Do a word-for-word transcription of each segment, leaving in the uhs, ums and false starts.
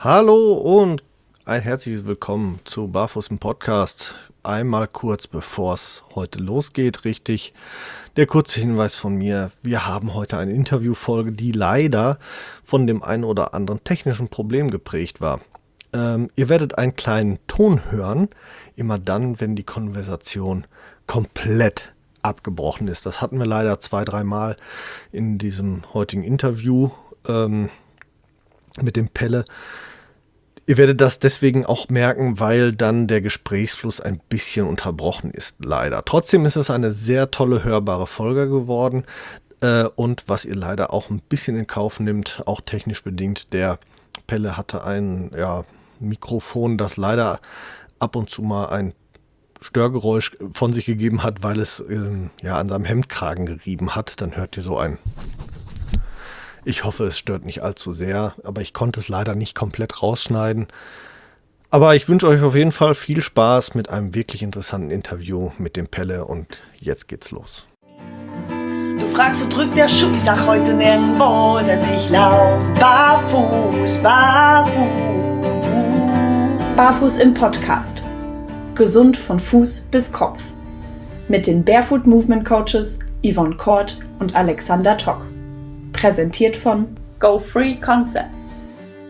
Hallo und ein herzliches Willkommen zu Barfuß im Podcast. Einmal kurz bevor es heute losgeht, richtig, der kurze Hinweis von mir. Wir haben heute eine Interviewfolge, die leider von dem einen oder anderen technischen Problem geprägt war. Ähm, ihr werdet einen kleinen Ton hören, immer dann, wenn die Konversation komplett abgebrochen ist. Das hatten wir leider zwei, dreimal in diesem heutigen Interview ähm, mit dem Pelle. Ihr werdet das deswegen auch merken, weil dann der Gesprächsfluss ein bisschen unterbrochen ist, leider. Trotzdem ist es eine sehr tolle hörbare Folge geworden äh, und was ihr leider auch ein bisschen in Kauf nimmt, auch technisch bedingt, der Pelle hatte ein ja, Mikrofon, das leider ab und zu mal ein Störgeräusch von sich gegeben hat, weil es äh, ja an seinem Hemdkragen gerieben hat. Dann hört ihr so ein... Ich hoffe, es stört nicht allzu sehr, aber ich konnte es leider nicht komplett rausschneiden. Aber ich wünsche euch auf jeden Fall viel Spaß mit einem wirklich interessanten Interview mit dem Pelle und jetzt geht's los. Du fragst, wo drückt der Schuh? Ich sag heute nirgendwo, denn ich lauf barfuß, barfuß. Barfuß im Podcast. Gesund von Fuß bis Kopf. Mit den Barefoot Movement Coaches Yvonne Kort und Alexander Tock. Präsentiert von Go Free Concepts.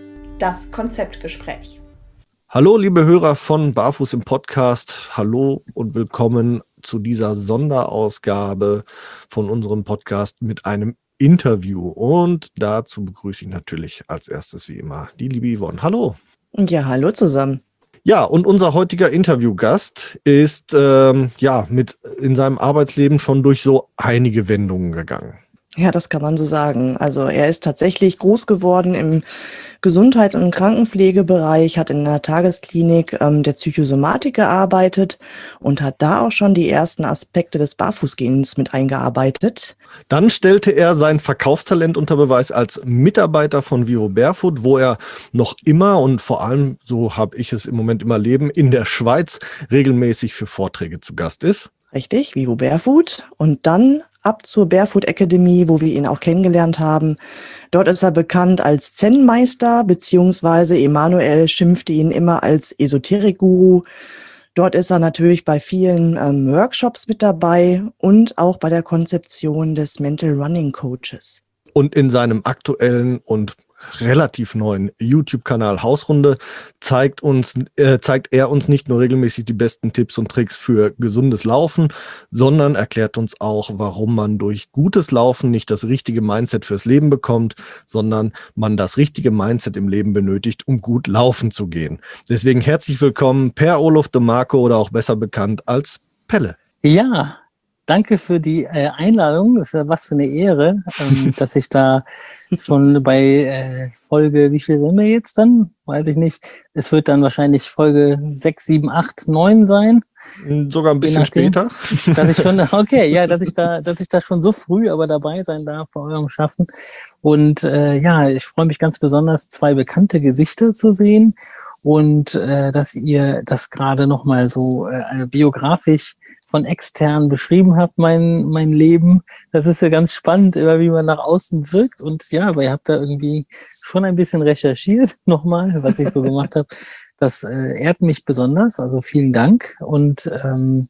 Das Konzeptgespräch. Hallo liebe Hörer von Barfuß im Podcast. Hallo und willkommen zu dieser Sonderausgabe von unserem Podcast mit einem Interview. Und dazu begrüße ich natürlich als erstes wie immer die liebe Yvonne. Hallo. Ja, hallo zusammen. Ja, und unser heutiger Interviewgast ist ähm, ja mit in seinem Arbeitsleben schon durch so einige Wendungen gegangen. Ja, das kann man so sagen. Also er ist tatsächlich groß geworden im Gesundheits- und Krankenpflegebereich, hat in der Tagesklinik ähm, der Psychosomatik gearbeitet und hat da auch schon die ersten Aspekte des Barfußgehens mit eingearbeitet. Dann stellte er sein Verkaufstalent unter Beweis als Mitarbeiter von Vivo Barefoot, wo er noch immer und vor allem, so habe ich es im Moment immer leben, in der Schweiz regelmäßig für Vorträge zu Gast ist. Richtig, Vivo Barefoot. Und dann ab zur Barefoot Academy, wo wir ihn auch kennengelernt haben. Dort ist er bekannt als Zen-Meister, beziehungsweise Emanuel schimpfte ihn immer als Esoterik-Guru. Dort ist er natürlich bei vielen ähm, Workshops mit dabei und auch bei der Konzeption des Mental Running Coaches. Und in seinem aktuellen und relativ neuen YouTube-Kanal Hausrunde zeigt uns, äh, zeigt er uns nicht nur regelmäßig die besten Tipps und Tricks für gesundes Laufen, sondern erklärt uns auch, warum man durch gutes Laufen nicht das richtige Mindset fürs Leben bekommt, sondern man das richtige Mindset im Leben benötigt, um gut laufen zu gehen. Deswegen herzlich willkommen, Per-Olof de Marco oder auch besser bekannt als Pelle. Ja, danke für die äh, Einladung. Das ist ja was für eine Ehre, ähm, dass ich da schon bei äh, Folge, wie viel sind wir jetzt dann? Weiß ich nicht. Es wird dann wahrscheinlich Folge sechs, sieben, acht, neun sein. Sogar ein bisschen nachdem, später. Dass ich schon, okay, ja, dass ich da, dass ich da schon so früh aber dabei sein darf bei eurem Schaffen. Und äh, ja, ich freue mich ganz besonders, zwei bekannte Gesichter zu sehen und äh, dass ihr das gerade nochmal so äh, biografisch von extern beschrieben habt, mein mein Leben. Das ist ja ganz spannend, immer wie man nach außen wirkt. Und ja, aber ihr habt da irgendwie schon ein bisschen recherchiert nochmal, was ich so gemacht habe. Das äh, ehrt mich besonders. Also vielen Dank und ähm,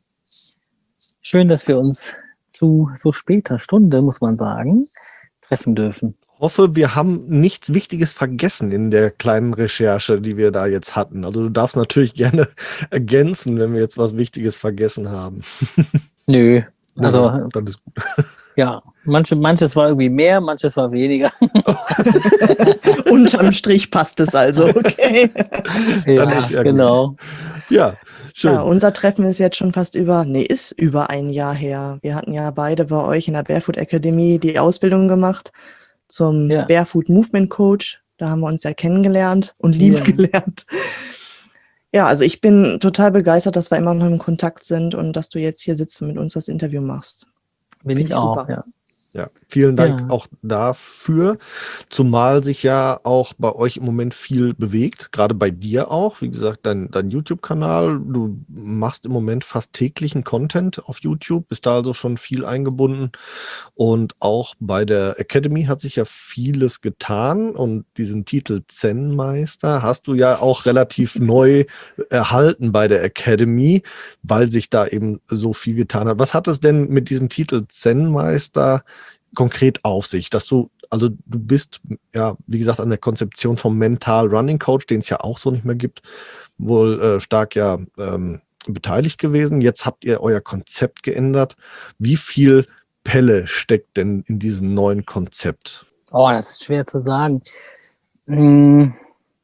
schön, dass wir uns zu so später Stunde, muss man sagen, treffen dürfen. Hoffe, wir haben nichts Wichtiges vergessen in der kleinen Recherche, die wir da jetzt hatten. Also du darfst natürlich gerne ergänzen, wenn wir jetzt was Wichtiges vergessen haben. Nö, also ja, dann ist gut. Ja, manche, manches war irgendwie mehr, manches war weniger. Unterm Strich passt es also, okay. Ja, Dann ist ja genau. Gut. Ja, schön. Ja, unser Treffen ist jetzt schon fast über, nee, ist über ein Jahr her. Wir hatten ja beide bei euch in der Barefoot Academy die Ausbildung gemacht zum Ja. Barefoot Movement Coach. Da haben wir uns ja kennengelernt und lieben Ja. gelernt. Ja, also ich bin total begeistert, dass wir immer noch im Kontakt sind und dass du jetzt hier sitzt und mit uns das Interview machst. Bin Find ich auch, super. ja. Ja, vielen Dank Ja. auch dafür, zumal sich ja auch bei euch im Moment viel bewegt, gerade bei dir auch. Wie gesagt, dein, dein YouTube-Kanal, du machst im Moment fast täglichen Content auf YouTube, bist da also schon viel eingebunden. Und auch bei der Academy hat sich ja vieles getan und diesen Titel Zen-Meister hast du ja auch relativ neu erhalten bei der Academy, weil sich da eben so viel getan hat. Was hat es denn mit diesem Titel Zen-Meister konkret auf sich, dass du, also du bist, ja, wie gesagt, an der Konzeption vom Mental Running Coach, den es ja auch so nicht mehr gibt, wohl äh, stark ja ähm, beteiligt gewesen. Jetzt habt ihr euer Konzept geändert. Wie viel Pelle steckt denn in diesem neuen Konzept? Oh, das ist schwer zu sagen. Hm,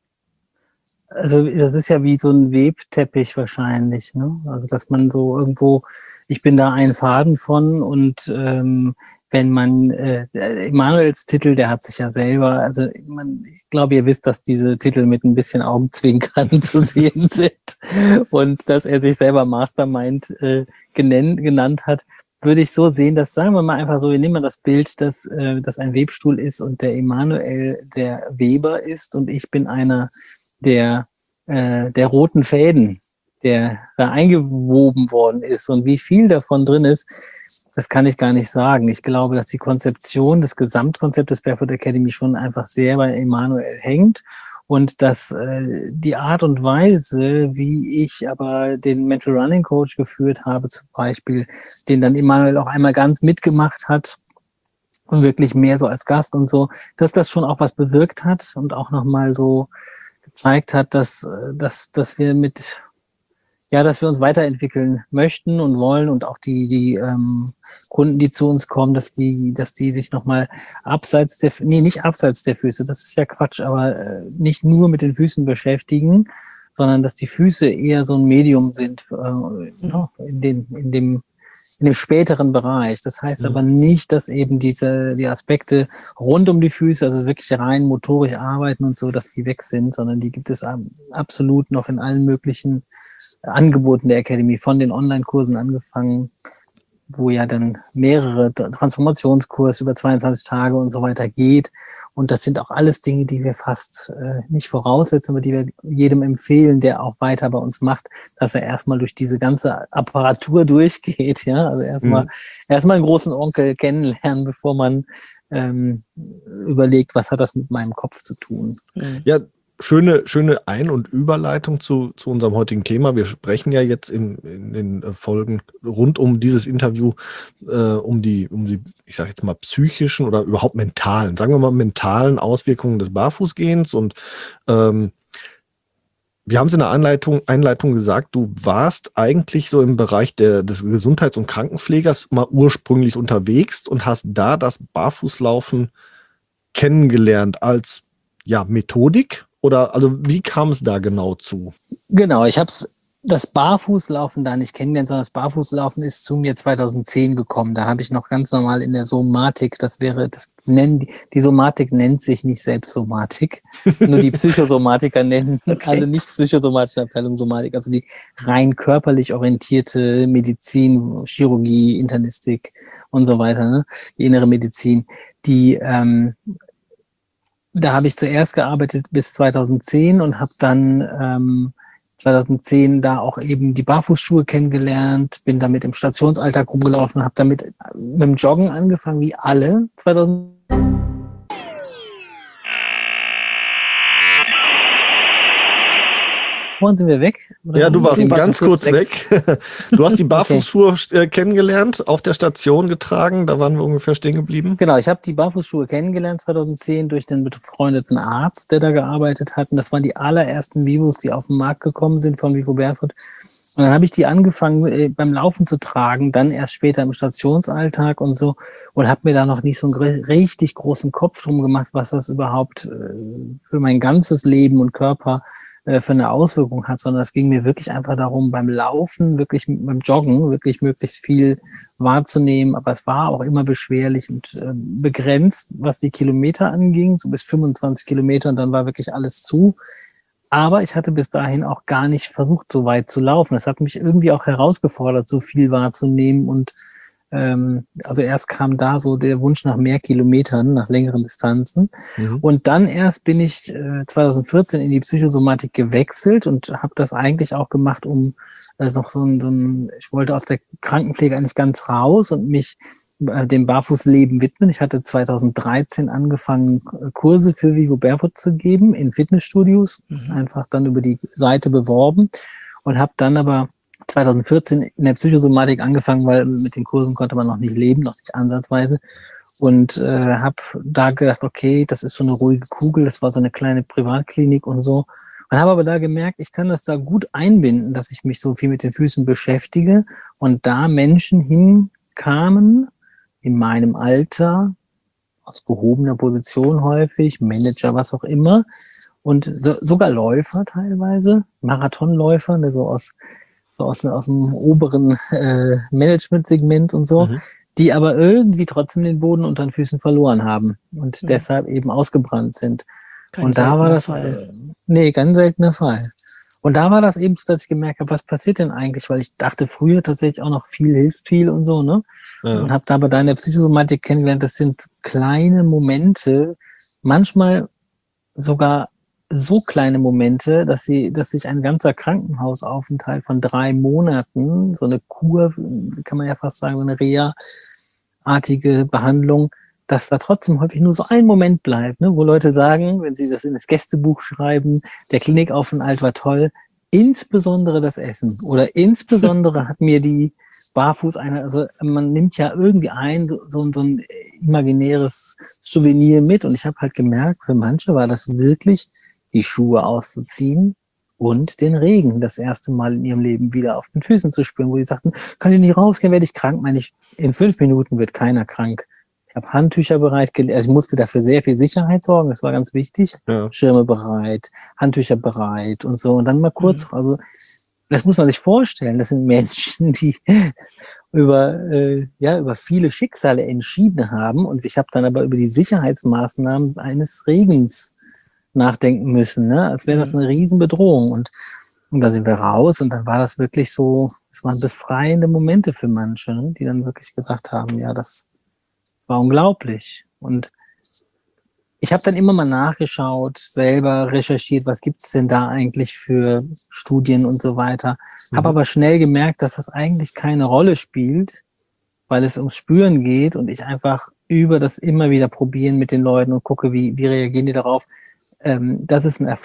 Also das ist ja wie so ein Webteppich wahrscheinlich, ne? Also dass man so irgendwo, ich bin da ein Faden von und ähm, wenn man äh, Emanuels Titel, der hat sich ja selber, also man, ich glaube, ihr wisst, dass diese Titel mit ein bisschen Augenzwinkern zu sehen sind und dass er sich selber Mastermind äh, genannt, genannt hat, würde ich so sehen, dass, sagen wir mal einfach so, wir nehmen mal das Bild, dass äh, das ein Webstuhl ist und der Emanuel der Weber ist und ich bin einer der, äh, der roten Fäden, der da eingewoben worden ist. Und wie viel davon drin ist, das kann ich gar nicht sagen. Ich glaube, dass die Konzeption, das Gesamtkonzept des Barefoot Academy schon einfach sehr bei Emanuel hängt und dass äh, die Art und Weise, wie ich aber den Mental Running Coach geführt habe, zum Beispiel, den dann Emanuel auch einmal ganz mitgemacht hat und wirklich mehr so als Gast und so, dass das schon auch was bewirkt hat und auch nochmal so gezeigt hat, dass, dass, dass wir mit, ja, dass wir uns weiterentwickeln möchten und wollen und auch die, die ähm, Kunden, die zu uns kommen, dass die, dass die sich nochmal abseits der, nee, nicht abseits der Füße, das ist ja Quatsch, aber äh, nicht nur mit den Füßen beschäftigen, sondern dass die Füße eher so ein Medium sind, äh, in den, in dem, in dem späteren Bereich. Das heißt Mhm. aber nicht, dass eben diese, die Aspekte rund um die Füße, also wirklich rein motorisch arbeiten und so, dass die weg sind, sondern die gibt es absolut noch in allen möglichen Angeboten der Academy, von den Online-Kursen angefangen, wo ja dann mehrere Transformationskurse über zweiundzwanzig Tage und so weiter geht. Und das sind auch alles Dinge, die wir fast äh, nicht voraussetzen, aber die wir jedem empfehlen, der auch weiter bei uns macht, dass er erstmal durch diese ganze Apparatur durchgeht. Ja, also erstmal Mhm. erstmal einen großen Onkel kennenlernen, bevor man ähm, überlegt, was hat das mit meinem Kopf zu tun. Ja, schöne, schöne Ein- und Überleitung zu, zu unserem heutigen Thema. Wir sprechen ja jetzt im, in den äh, Folgen rund um dieses Interview äh, um die, um die, ich sage jetzt mal, psychischen oder überhaupt mentalen, sagen wir mal, mentalen Auswirkungen des Barfußgehens. Und ähm, wir haben es in der Einleitung, Einleitung gesagt, du warst eigentlich so im Bereich der, des Gesundheits- und Krankenpflegers mal ursprünglich unterwegs und hast da das Barfußlaufen kennengelernt als ja, Methodik? Oder also wie kam es da genau zu? Genau, ich habe das Barfußlaufen da nicht kennengelernt, sondern das Barfußlaufen ist zu mir zweitausendzehn gekommen. Da habe ich noch ganz normal in der Somatik, das wäre, das nennen die, die Somatik nennt sich nicht selbst Somatik, nur die Psychosomatiker nennen Okay. alle nicht psychosomatische Abteilung Somatik, also die rein körperlich orientierte Medizin, Chirurgie, Internistik und so weiter, ne? Die innere Medizin, die ähm, da habe ich zuerst gearbeitet bis zweitausendzehn und habe dann ähm, zweitausendzehn da auch eben die Barfußschuhe kennengelernt, bin damit im Stationsalltag rumgelaufen, habe damit mit dem Joggen angefangen, wie alle zweitausend. Vorhin sind wir weg? Oder Ja, du warst warst ganz kurz weg. Du hast die Barfußschuhe äh, kennengelernt, auf der Station getragen, da waren wir ungefähr stehen geblieben. Genau, ich habe die Barfußschuhe kennengelernt zweitausendzehn durch den befreundeten Arzt, der da gearbeitet hat. Und das waren die allerersten Vivos, die auf den Markt gekommen sind von Vivo Barefoot. Und dann habe ich die angefangen äh, beim Laufen zu tragen, dann erst später im Stationsalltag und so und habe mir da noch nicht so einen richtig großen Kopf drum gemacht, was das überhaupt äh, für mein ganzes Leben und Körper äh, für eine Auswirkung hat, sondern es ging mir wirklich einfach darum, beim Laufen, wirklich beim Joggen, wirklich möglichst viel wahrzunehmen, aber es war auch immer beschwerlich und äh, begrenzt, was die Kilometer anging, so bis fünfundzwanzig Kilometer und dann war wirklich alles zu. Aber ich hatte bis dahin auch gar nicht versucht, so weit zu laufen. Es hat mich irgendwie auch herausgefordert, so viel wahrzunehmen und Ähm, also erst kam da so der Wunsch nach mehr Kilometern, nach längeren Distanzen. Mhm. Und dann erst bin ich äh, zwanzig vierzehn in die Psychosomatik gewechselt und habe das eigentlich auch gemacht, um äh, noch so ein, so ein, ich wollte aus der Krankenpflege eigentlich ganz raus und mich äh, dem Barfußleben widmen. Ich hatte zwanzig dreizehn angefangen, Kurse für Vivo Barefoot zu geben in Fitnessstudios, Mhm. einfach dann über die Seite beworben und habe dann aber zwanzig vierzehn in der Psychosomatik angefangen, weil mit den Kursen konnte man noch nicht leben, noch nicht ansatzweise. Und äh, habe da gedacht, okay, das ist so eine ruhige Kugel, das war so eine kleine Privatklinik und so. Und habe aber da gemerkt, ich kann das da gut einbinden, dass ich mich so viel mit den Füßen beschäftige und da Menschen hinkamen in meinem Alter, aus gehobener Position häufig, Manager, was auch immer, und so, sogar Läufer teilweise, Marathonläufer, ne, so aus so aus, aus dem oberen äh, Management-Segment und so, Mhm. die aber irgendwie trotzdem den Boden unter den Füßen verloren haben und Mhm. deshalb eben ausgebrannt sind. Kein Und da war seltener das, Fall. äh, nee, ganz seltener Fall. Und da war das eben so, dass ich gemerkt habe, was passiert denn eigentlich, weil ich dachte früher tatsächlich auch noch viel hilft viel und so, ne? Ja. Und habe da aber da in der Psychosomatik kennengelernt, das sind kleine Momente, manchmal sogar so kleine Momente, dass sie, dass sich ein ganzer Krankenhausaufenthalt von drei Monaten, so eine Kur, kann man ja fast sagen, so eine Reha-artige Behandlung, dass da trotzdem häufig nur so ein Moment bleibt, ne, wo Leute sagen, wenn sie das in das Gästebuch schreiben, der Klinikaufenthalt war toll, insbesondere das Essen oder insbesondere hat mir die Barfuß eine, also man nimmt ja irgendwie ein, so, so, so ein imaginäres Souvenir mit und ich habe halt gemerkt, für manche war das wirklich die Schuhe auszuziehen und den Regen das erste Mal in ihrem Leben wieder auf den Füßen zu spüren, wo die sagten, kann ich nicht rausgehen, werde ich krank, meine ich, in fünf Minuten wird keiner krank. Ich habe Handtücher bereit, also ich musste dafür sehr viel Sicherheit sorgen, das war ganz wichtig, Ja. Schirme bereit, Handtücher bereit und so und dann mal kurz, mhm. also das muss man sich vorstellen, das sind Menschen, die über, äh, ja, über viele Schicksale entschieden haben und ich habe dann aber über die Sicherheitsmaßnahmen eines Regens nachdenken müssen, ne? Als wäre das eine Riesenbedrohung und, und da sind wir raus und dann war das wirklich so, es waren befreiende Momente für manche, ne? Die dann wirklich gesagt haben, ja, das war unglaublich und ich habe dann immer mal nachgeschaut, selber recherchiert, was gibt's denn da eigentlich für Studien und so weiter. Mhm. Habe aber schnell gemerkt, dass das eigentlich keine Rolle spielt, weil es ums Spüren geht und ich einfach über das immer wieder probieren mit den Leuten und gucke, wie, wie reagieren die darauf. Ähm, das ist eine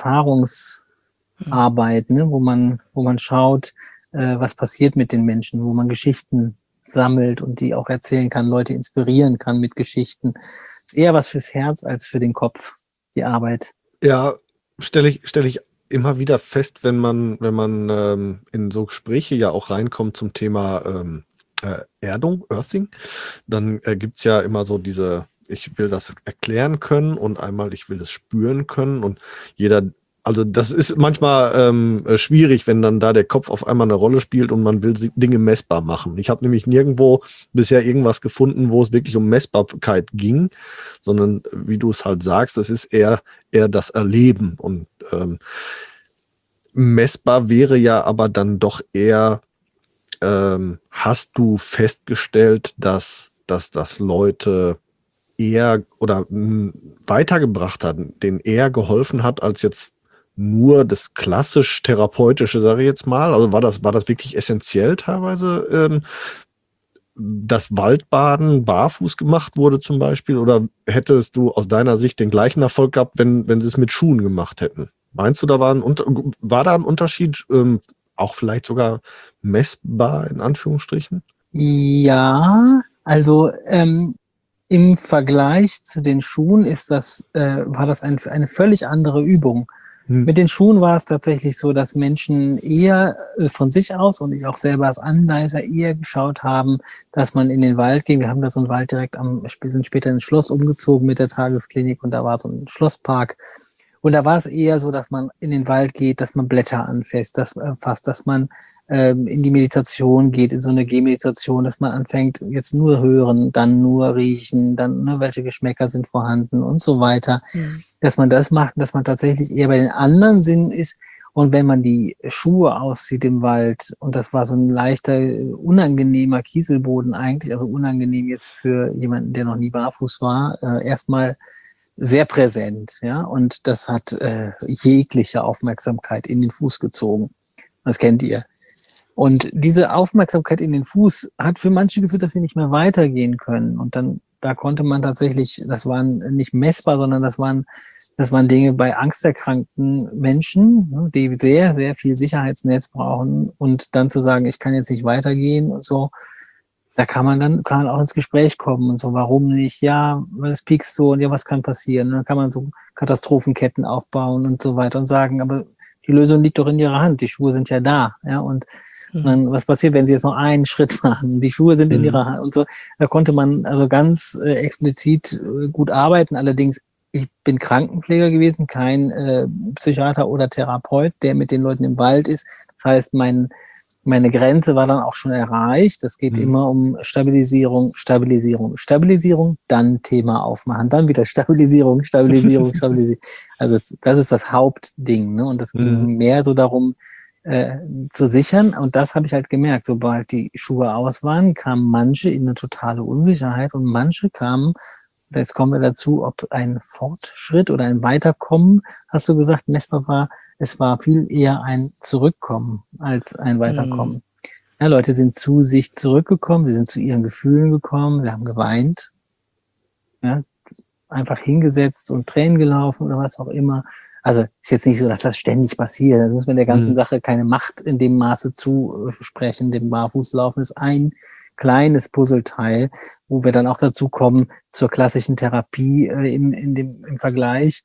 Erfahrungsarbeit, ne, wo man, wo man schaut, äh, was passiert mit den Menschen, wo man Geschichten sammelt und die auch erzählen kann, Leute inspirieren kann mit Geschichten. Eher was fürs Herz als für den Kopf, die Arbeit. Ja, stelle ich, stelle ich immer wieder fest, wenn man, wenn man ähm, in so Gespräche ja auch reinkommt zum Thema ähm, äh, Erdung, Earthing, dann äh, gibt's ja immer so diese, ich will das erklären können und einmal ich will das spüren können und jeder, also das ist manchmal ähm, schwierig, wenn dann da der Kopf auf einmal eine Rolle spielt und man will Dinge messbar machen. Ich habe nämlich nirgendwo bisher irgendwas gefunden, wo es wirklich um Messbarkeit ging, sondern wie du es halt sagst, es ist eher eher das Erleben und ähm, messbar wäre ja aber dann doch eher, ähm, hast du festgestellt, dass dass das Leute eher oder mh, weitergebracht hat, denen eher geholfen hat als jetzt nur das klassisch therapeutische, sage ich jetzt mal. Also war das, war das wirklich essentiell teilweise, ähm, dass Waldbaden barfuß gemacht wurde zum Beispiel? Oder hättest du aus deiner Sicht den gleichen Erfolg gehabt, wenn, wenn sie es mit Schuhen gemacht hätten? Meinst du, da war ein, war da ein Unterschied, ähm, auch vielleicht sogar messbar in Anführungsstrichen? Ja, also ähm, im Vergleich zu den Schuhen ist das, äh, war das ein, eine völlig andere Übung. Hm. Mit den Schuhen war es tatsächlich so, dass Menschen eher äh, von sich aus und ich auch selber als Anleiter eher geschaut haben, dass man in den Wald ging. Wir haben da so einen Wald direkt am, sind später ins Schloss umgezogen mit der Tagesklinik und da war so ein Schlosspark. Und da war es eher so, dass man in den Wald geht, dass man Blätter anfasst, dass, äh, fasst, dass man ähm, in die Meditation geht, in so eine Gehmeditation, dass man anfängt, jetzt nur hören, dann nur riechen, dann ne, welche Geschmäcker sind vorhanden und so weiter. Mhm. Dass man das macht, dass man tatsächlich eher bei den anderen Sinnen ist Und wenn man die Schuhe auszieht im Wald, und das war so ein leichter, unangenehmer Kieselboden eigentlich, also unangenehm jetzt für jemanden, der noch nie barfuß war, äh, erstmal sehr präsent, ja, und das hat äh, jegliche Aufmerksamkeit in den Fuß gezogen. Das kennt ihr. Und diese Aufmerksamkeit in den Fuß hat für manche geführt, dass sie nicht mehr weitergehen können. Und dann, da konnte man tatsächlich, das waren nicht messbar, sondern das waren, das waren Dinge bei angsterkrankten Menschen, die sehr, sehr viel Sicherheitsnetz brauchen. Und dann zu sagen, ich kann jetzt nicht weitergehen und so, da kann man dann, kann man auch ins Gespräch kommen und so, warum nicht? Ja, weil es piekst so und ja, was kann passieren? Und dann kann man so Katastrophenketten aufbauen und so weiter und sagen, aber die Lösung liegt doch in ihrer Hand. Die Schuhe sind ja da, ja, und Und dann, was passiert, wenn sie jetzt noch einen Schritt machen? Die Schuhe sind in Mhm. ihrer Hand und so. Da konnte man also ganz äh, explizit äh, gut arbeiten. Allerdings, ich bin Krankenpfleger gewesen, kein äh, Psychiater oder Therapeut, der mit den Leuten im Wald ist. Das heißt, mein, meine Grenze war dann auch schon erreicht. Es geht Mhm. immer um Stabilisierung, Stabilisierung, Stabilisierung, dann Thema aufmachen, dann wieder Stabilisierung, Stabilisierung, Stabilisierung. Also es, das ist das Hauptding, ne? Und das ging Mhm. mehr so darum, äh, zu sichern. Und das habe ich halt gemerkt. Sobald die Schuhe aus waren, kamen manche in eine totale Unsicherheit und manche kamen, jetzt kommen wir dazu, ob ein Fortschritt oder ein Weiterkommen, hast du gesagt, messbar war. Es war viel eher ein Zurückkommen als ein Weiterkommen. Mhm. Ja, Leute sind zu sich zurückgekommen, sie sind zu ihren Gefühlen gekommen, sie haben geweint, ja, einfach hingesetzt und Tränen gelaufen oder was auch immer. Also ist jetzt nicht so, dass das ständig passiert. Da muss man der ganzen Mhm. Sache keine Macht in dem Maße zusprechen. Dem Barfußlaufen ist ein kleines Puzzleteil, wo wir dann auch dazu kommen zur klassischen Therapie äh, im, in dem, im Vergleich.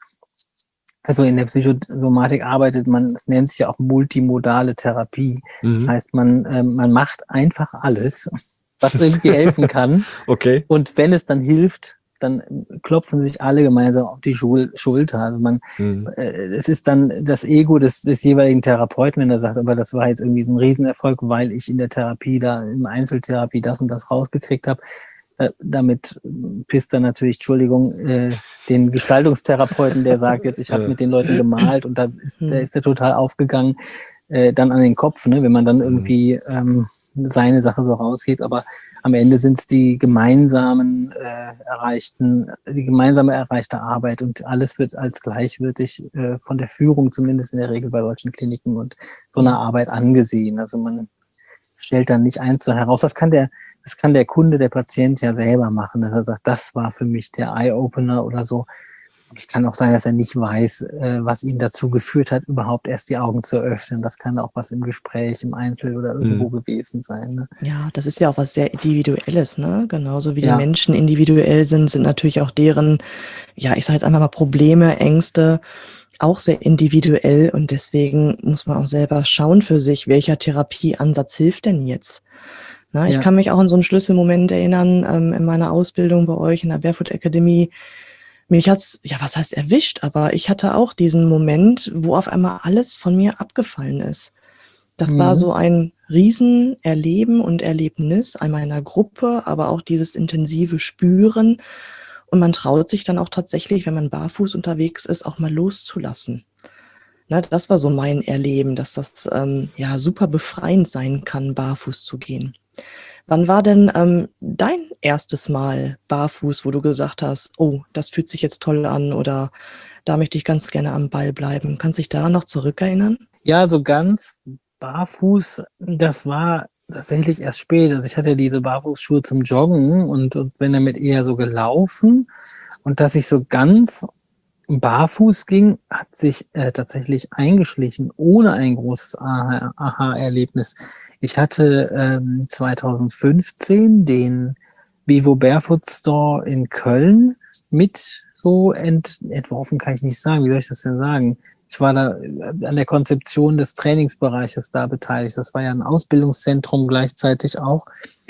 Also in der Psychosomatik arbeitet man, es nennt sich ja auch multimodale Therapie. Das Mhm. heißt, man, äh, man macht einfach alles, was irgendwie helfen kann. Okay. Und wenn es dann hilft, dann klopfen sich alle gemeinsam auf die Schul- Schulter. Also man, Mhm. äh, es ist dann das Ego des, des jeweiligen Therapeuten, wenn er sagt, aber das war jetzt irgendwie ein Riesenerfolg, weil ich in der Therapie da, im Einzeltherapie das und das rausgekriegt habe. Da, damit pisst er natürlich, Entschuldigung, äh, den Gestaltungstherapeuten, der sagt jetzt, ich habe Äh. mit den Leuten gemalt und da ist der, Mhm. ist der total aufgegangen, äh, dann an den Kopf, ne, wenn man dann Mhm. irgendwie ähm, seine Sache so raushebt. Aber am Ende sind es die gemeinsamen äh, erreichten, die gemeinsame erreichte Arbeit und alles wird als gleichwertig äh, von der Führung, zumindest in der Regel bei solchen Kliniken und so einer Arbeit angesehen. Also man stellt dann nicht eins so heraus. Das kann der, das kann der Kunde, der Patient ja selber machen, dass er sagt, das war für mich der Eye-Opener oder so. Es kann auch sein, dass er nicht weiß, äh, was ihn dazu geführt hat, überhaupt erst die Augen zu öffnen. Das kann auch was im Gespräch, im Einzel oder irgendwo Mhm. gewesen sein. Ne? Ja, das ist ja auch was sehr Individuelles, ne? Genauso wie die Ja. Menschen individuell sind, sind natürlich auch deren, ja, ich sage jetzt einfach mal Probleme, Ängste auch sehr individuell und deswegen muss man auch selber schauen für sich, welcher Therapieansatz hilft denn jetzt? Na, ich Ja. kann mich auch an so einen Schlüsselmoment erinnern, ähm, in meiner Ausbildung bei euch in der Barefoot Academy. Mich hat's, ja, was heißt erwischt, aber ich hatte auch diesen Moment, wo auf einmal alles von mir abgefallen ist. Das war Mhm. so ein Riesenerleben und Erlebnis einmal in einer Gruppe, aber auch dieses intensive Spüren. Und man traut sich dann auch tatsächlich, wenn man barfuß unterwegs ist, auch mal loszulassen. Ne, das war so mein Erleben, dass das ähm, ja super befreiend sein kann, barfuß zu gehen. Wann war denn ähm, dein erstes Mal barfuß, wo du gesagt hast, oh, das fühlt sich jetzt toll an oder da möchte ich ganz gerne am Ball bleiben? Kannst du dich daran noch zurückerinnern? Ja, so ganz barfuß, das war tatsächlich erst spät. Also ich hatte ja diese Barfußschuhe zum Joggen und, und bin damit eher so gelaufen. Und dass ich so ganz barfuß ging, hat sich äh, tatsächlich eingeschlichen, ohne ein großes Aha- Aha-Erlebnis. Ich hatte ähm, zwanzig fünfzehn den Vivo Barefoot Store in Köln mit so ent, entworfen, kann ich nicht sagen. Wie soll ich das denn sagen? Ich war da äh, an der Konzeption des Trainingsbereiches da beteiligt. Das war ja ein Ausbildungszentrum gleichzeitig auch.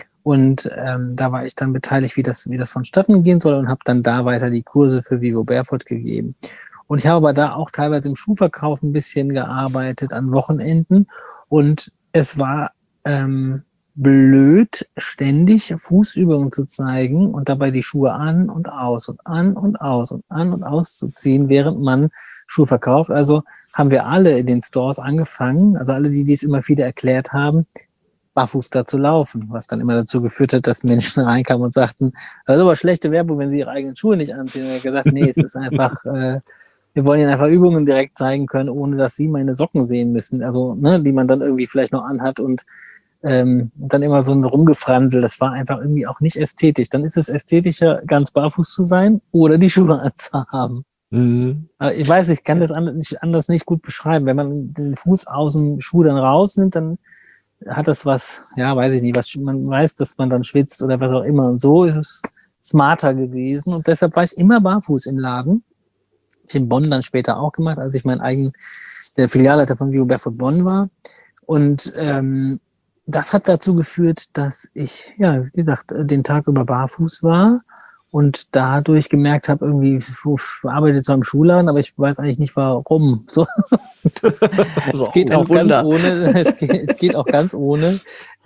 Und ähm, da war ich dann beteiligt, wie das, wie das vonstatten gehen soll und habe dann da weiter die Kurse für Vivo Barefoot gegeben. Und ich habe aber da auch teilweise im Schuhverkauf ein bisschen gearbeitet an Wochenenden. Und es war ähm, blöd, ständig Fußübungen zu zeigen und dabei die Schuhe an und aus und an und aus und an und auszuziehen, während man Schuhe verkauft. Also haben wir alle in den Stores angefangen, also alle, die dies immer wieder erklärt haben, barfuß da zu laufen, was dann immer dazu geführt hat, dass Menschen reinkamen und sagten, das ist aber schlechte Werbung, wenn sie ihre eigenen Schuhe nicht anziehen. Und er hat gesagt, nee, es ist einfach, äh, wir wollen ihnen einfach Übungen direkt zeigen können, ohne dass sie meine Socken sehen müssen, also ne, die man dann irgendwie vielleicht noch anhat und ähm, dann immer so ein Rumgefransel, das war einfach irgendwie auch nicht ästhetisch. Dann ist es ästhetischer, ganz barfuß zu sein oder die Schuhe anzuhaben. Mhm. Aber ich weiß, ich kann das anders nicht gut beschreiben. Wenn man den Fuß aus dem Schuh dann rausnimmt, dann hat das was, ja, weiß ich nicht, was man weiß, dass man dann schwitzt oder was auch immer. Und so ist es smarter gewesen. Und deshalb war ich immer barfuß im Laden. Ich in Bonn dann später auch gemacht, als ich mein eigen, der Filialleiter von Vivo Barefoot Bonn war. Und ähm, das hat dazu geführt, dass ich, ja, wie gesagt, den Tag über barfuß war und dadurch gemerkt habe, irgendwie, ich arbeite zwar im Schuhladen, aber ich weiß eigentlich nicht warum. So. Es geht auch ganz ohne, es geht, es geht auch ganz ohne.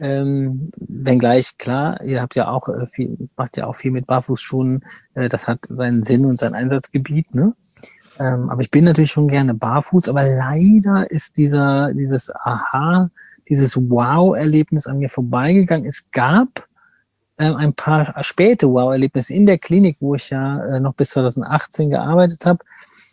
Ähm, wenngleich, klar, ihr habt ja auch äh, viel, macht ja auch viel mit Barfußschuhen, äh, das hat seinen Sinn und sein Einsatzgebiet, ne? Ähm, aber ich bin natürlich schon gerne barfuß, aber leider ist dieser, dieses Aha, dieses Wow-Erlebnis an mir vorbeigegangen. Es gab ähm, ein paar späte Wow-Erlebnisse in der Klinik, wo ich ja äh, noch bis zwanzig achtzehn gearbeitet habe.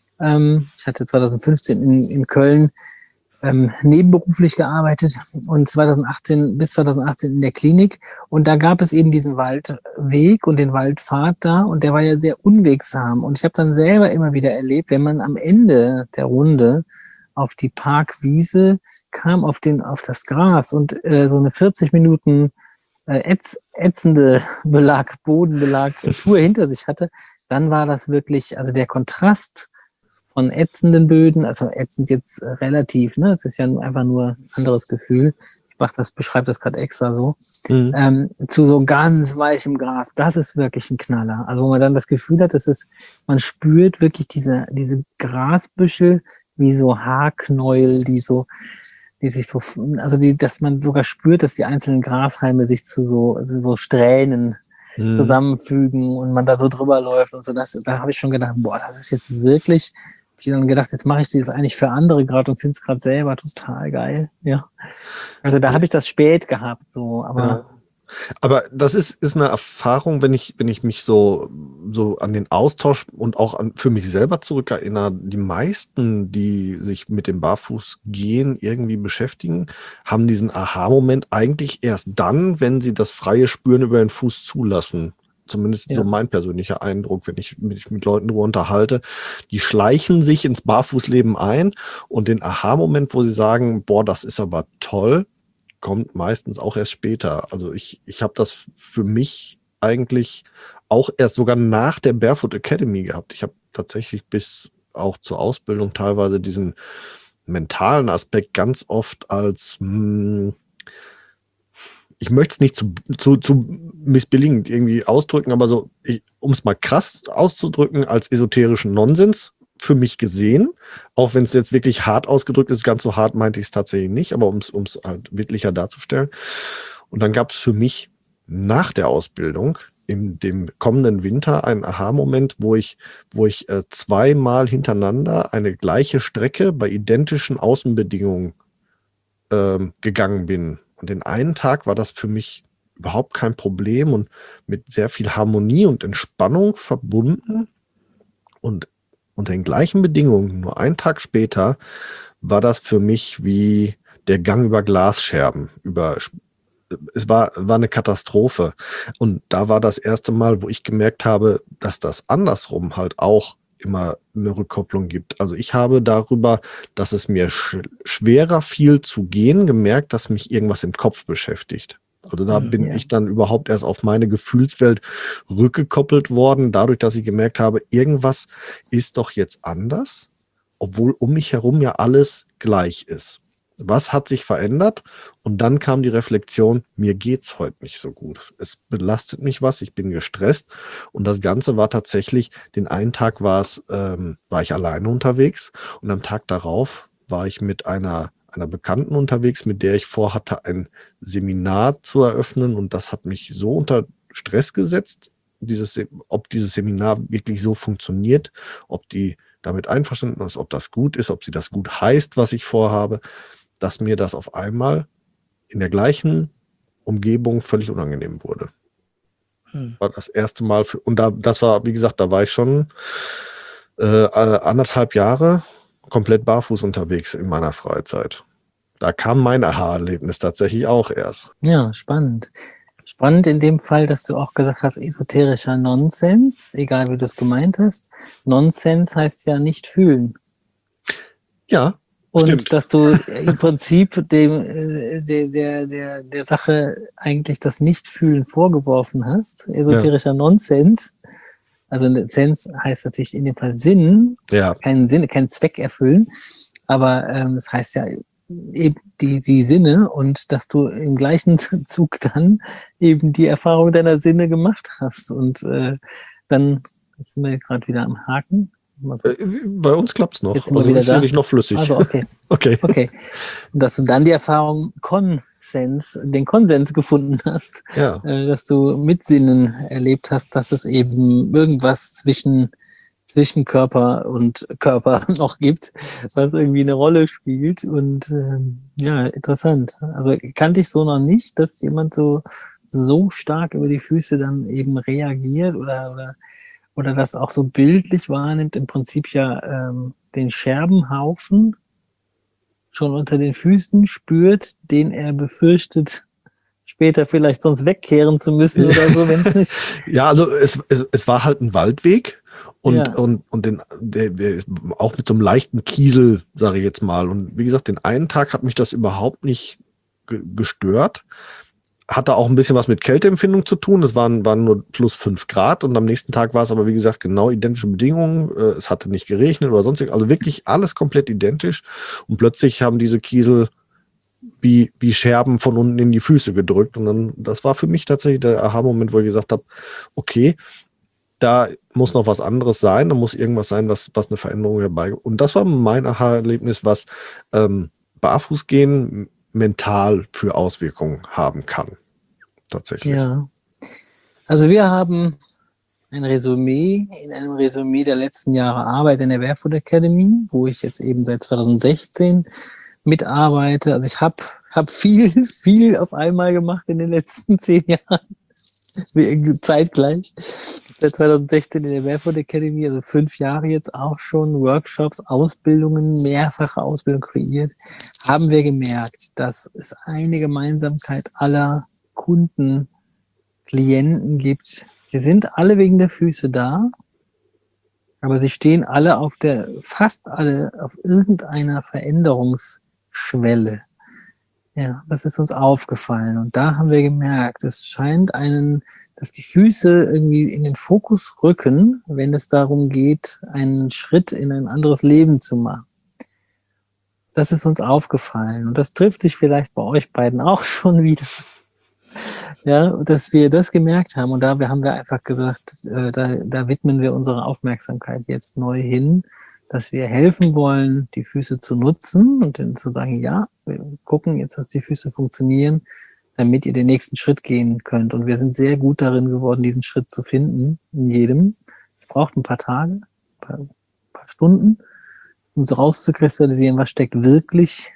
Ähm, ich hatte zwanzig fünfzehn in, in Köln ähm, nebenberuflich gearbeitet und zwanzig achtzehn bis zwanzig achtzehn in der Klinik. Und da gab es eben diesen Waldweg und den Waldpfad da und der war ja sehr unwegsam. Und ich habe dann selber immer wieder erlebt, wenn man am Ende der Runde auf die Parkwiese kam, auf den, auf das Gras und äh, so eine vierzig Minuten äh, ätz, ätzende Belag, Bodenbelag, Tour hinter sich hatte, dann war das wirklich, also der Kontrast von ätzenden Böden, also ätzend jetzt äh, relativ, ne, es ist ja einfach nur ein anderes Gefühl. Ich mach das, beschreibe das gerade extra so, mhm. ähm, zu so ganz weichem Gras, das ist wirklich ein Knaller. Also wo man dann das Gefühl hat, dass es, man spürt wirklich diese, diese Grasbüschel, wie so Haarknäuel, die so, die sich so, also die, dass man sogar spürt, dass die einzelnen Grashalme sich zu so, also so Strähnen mhm. zusammenfügen und man da so drüber läuft und so. Das, da habe ich schon gedacht, boah, das ist jetzt wirklich, hab ich dann gedacht, jetzt mache ich das eigentlich für andere gerade und finde es gerade selber total geil. Ja. Also da habe ich das spät gehabt, so, aber. Ja. Aber das ist, ist eine Erfahrung, wenn ich, wenn ich mich so, so an den Austausch und auch an, für mich selber zurückerinnere. Die meisten, die sich mit dem Barfußgehen irgendwie beschäftigen, haben diesen Aha-Moment eigentlich erst dann, wenn sie das freie Spüren über den Fuß zulassen. Zumindest ja. so mein persönlicher Eindruck, wenn ich mich mit Leuten darüber unterhalte. Die schleichen sich ins Barfußleben ein und den Aha-Moment, wo sie sagen, boah, das ist aber toll, kommt meistens auch erst später. Also ich, ich habe das für mich eigentlich auch erst sogar nach der Barefoot Academy gehabt. Ich habe tatsächlich bis auch zur Ausbildung teilweise diesen mentalen Aspekt ganz oft als, mh, ich möchte es nicht zu, zu, zu missbilligend irgendwie ausdrücken, aber so, um es mal krass auszudrücken, als esoterischen Nonsens für mich gesehen, auch wenn es jetzt wirklich hart ausgedrückt ist, ganz so hart meinte ich es tatsächlich nicht, aber um es halt wirklicher darzustellen. Und dann gab es für mich nach der Ausbildung in dem kommenden Winter einen Aha-Moment, wo ich, wo ich äh, zweimal hintereinander eine gleiche Strecke bei identischen Außenbedingungen ähm, gegangen bin. Und den einen Tag war das für mich überhaupt kein Problem und mit sehr viel Harmonie und Entspannung verbunden. Und unter den gleichen Bedingungen, nur einen Tag später, war das für mich wie der Gang über Glasscherben. Über, es war, war eine Katastrophe. Und da war das erste Mal, wo ich gemerkt habe, dass das andersrum halt auch immer eine Rückkopplung gibt. Also ich habe darüber, dass es mir sch- schwerer fiel zu gehen, gemerkt, dass mich irgendwas im Kopf beschäftigt. Also da bin ja. ich dann überhaupt erst auf meine Gefühlswelt rückgekoppelt worden, dadurch, dass ich gemerkt habe, irgendwas ist doch jetzt anders, obwohl um mich herum ja alles gleich ist. Was hat sich verändert? Und dann kam die Reflexion, mir geht's heute nicht so gut. Es belastet mich was, ich bin gestresst. Und das Ganze war tatsächlich, den einen Tag war es, ähm, war ich alleine unterwegs und am Tag darauf war ich mit einer einer Bekannten unterwegs, mit der ich vorhatte, ein Seminar zu eröffnen. Und das hat mich so unter Stress gesetzt, dieses, ob dieses Seminar wirklich so funktioniert, ob die damit einverstanden ist, ob das gut ist, ob sie das gut heißt, was ich vorhabe, dass mir das auf einmal in der gleichen Umgebung völlig unangenehm wurde. Hm. War das erste Mal, für, und da, das war, wie gesagt, da war ich schon äh, anderthalb Jahre komplett barfuß unterwegs in meiner Freizeit. Da kam mein Aha-Erlebnis tatsächlich auch erst. Ja, spannend. Spannend in dem Fall, dass du auch gesagt hast, esoterischer Nonsens, egal wie du es gemeint hast. Nonsens heißt ja nicht fühlen. Ja, und stimmt. Dass du im Prinzip dem der, der, der, der Sache eigentlich das Nicht-Fühlen vorgeworfen hast. Esoterischer ja. Nonsens. Also Sens heißt natürlich in dem Fall Sinn, ja. keinen Sinn, keinen Zweck erfüllen. Aber ähm, das heißt ja eben die, die Sinne und dass du im gleichen Zug dann eben die Erfahrung deiner Sinne gemacht hast. Und äh, dann jetzt sind wir gerade wieder am Haken. Bei uns klappt's noch. Jetzt sind wir also wieder da. Ich noch flüssig. Also okay. okay. Okay. Und dass du dann die Erfahrung Konsens, den Konsens gefunden hast, ja. äh, dass du mit Sinnen erlebt hast, dass es eben irgendwas zwischen zwischen Körper und Körper noch gibt, was irgendwie eine Rolle spielt. Und ähm, ja, interessant. Also kannte ich so noch nicht, dass jemand so so stark über die Füße dann eben reagiert oder oder oder das auch so bildlich wahrnimmt. Im Prinzip ja ähm, den Scherbenhaufen schon unter den Füßen spürt, den er befürchtet, später vielleicht sonst wegkehren zu müssen oder so, wenn es nicht. Ja, also es, es, es war halt ein Waldweg. Und, ja. und, und den, der, der ist auch mit so einem leichten Kiesel, sage ich jetzt mal. Und wie gesagt, den einen Tag hat mich das überhaupt nicht ge- gestört. Hatte auch ein bisschen was mit Kälteempfindung zu tun. Das waren, waren nur plus fünf Grad. Und am nächsten Tag war es aber, wie gesagt, genau identische Bedingungen. Es hatte nicht geregnet oder sonst. Also wirklich alles komplett identisch. Und plötzlich haben diese Kiesel wie, wie Scherben von unten in die Füße gedrückt. Und dann, das war für mich tatsächlich der Aha-Moment, wo ich gesagt habe, okay, da muss noch was anderes sein, da muss irgendwas sein, was, was eine Veränderung herbei. Und das war mein Aha-Erlebnis, was ähm, Barfußgehen mental für Auswirkungen haben kann. Tatsächlich. Ja. Also wir haben ein Resümee, in einem Resümee der letzten Jahre Arbeit in der Barefoot Academy, wo ich jetzt eben seit zwanzig sechzehn mitarbeite. Also ich habe hab viel, viel auf einmal gemacht in den letzten zehn Jahren. Zeitgleich. Seit zwanzig sechzehn in der Barefoot Academy, also fünf Jahre jetzt auch schon, Workshops, Ausbildungen, mehrfache Ausbildungen kreiert, haben wir gemerkt, dass es eine Gemeinsamkeit aller Kunden, Klienten gibt. Sie sind alle wegen der Füße da, aber sie stehen alle auf der, fast alle auf irgendeiner Veränderungsschwelle. Ja, das ist uns aufgefallen. Und da haben wir gemerkt, es scheint einen, dass die Füße irgendwie in den Fokus rücken, wenn es darum geht, einen Schritt in ein anderes Leben zu machen. Das ist uns aufgefallen. Und das trifft sich vielleicht bei euch beiden auch schon wieder. Ja, dass wir das gemerkt haben. Und da haben wir einfach gesagt, äh, da, da widmen wir unsere Aufmerksamkeit jetzt neu hin, dass wir helfen wollen, die Füße zu nutzen und dann zu sagen, ja, wir gucken jetzt, dass die Füße funktionieren, damit ihr den nächsten Schritt gehen könnt. Und wir sind sehr gut darin geworden, diesen Schritt zu finden, in jedem. Es braucht ein paar Tage, ein paar, ein paar Stunden, um so rauszukristallisieren, was steckt wirklich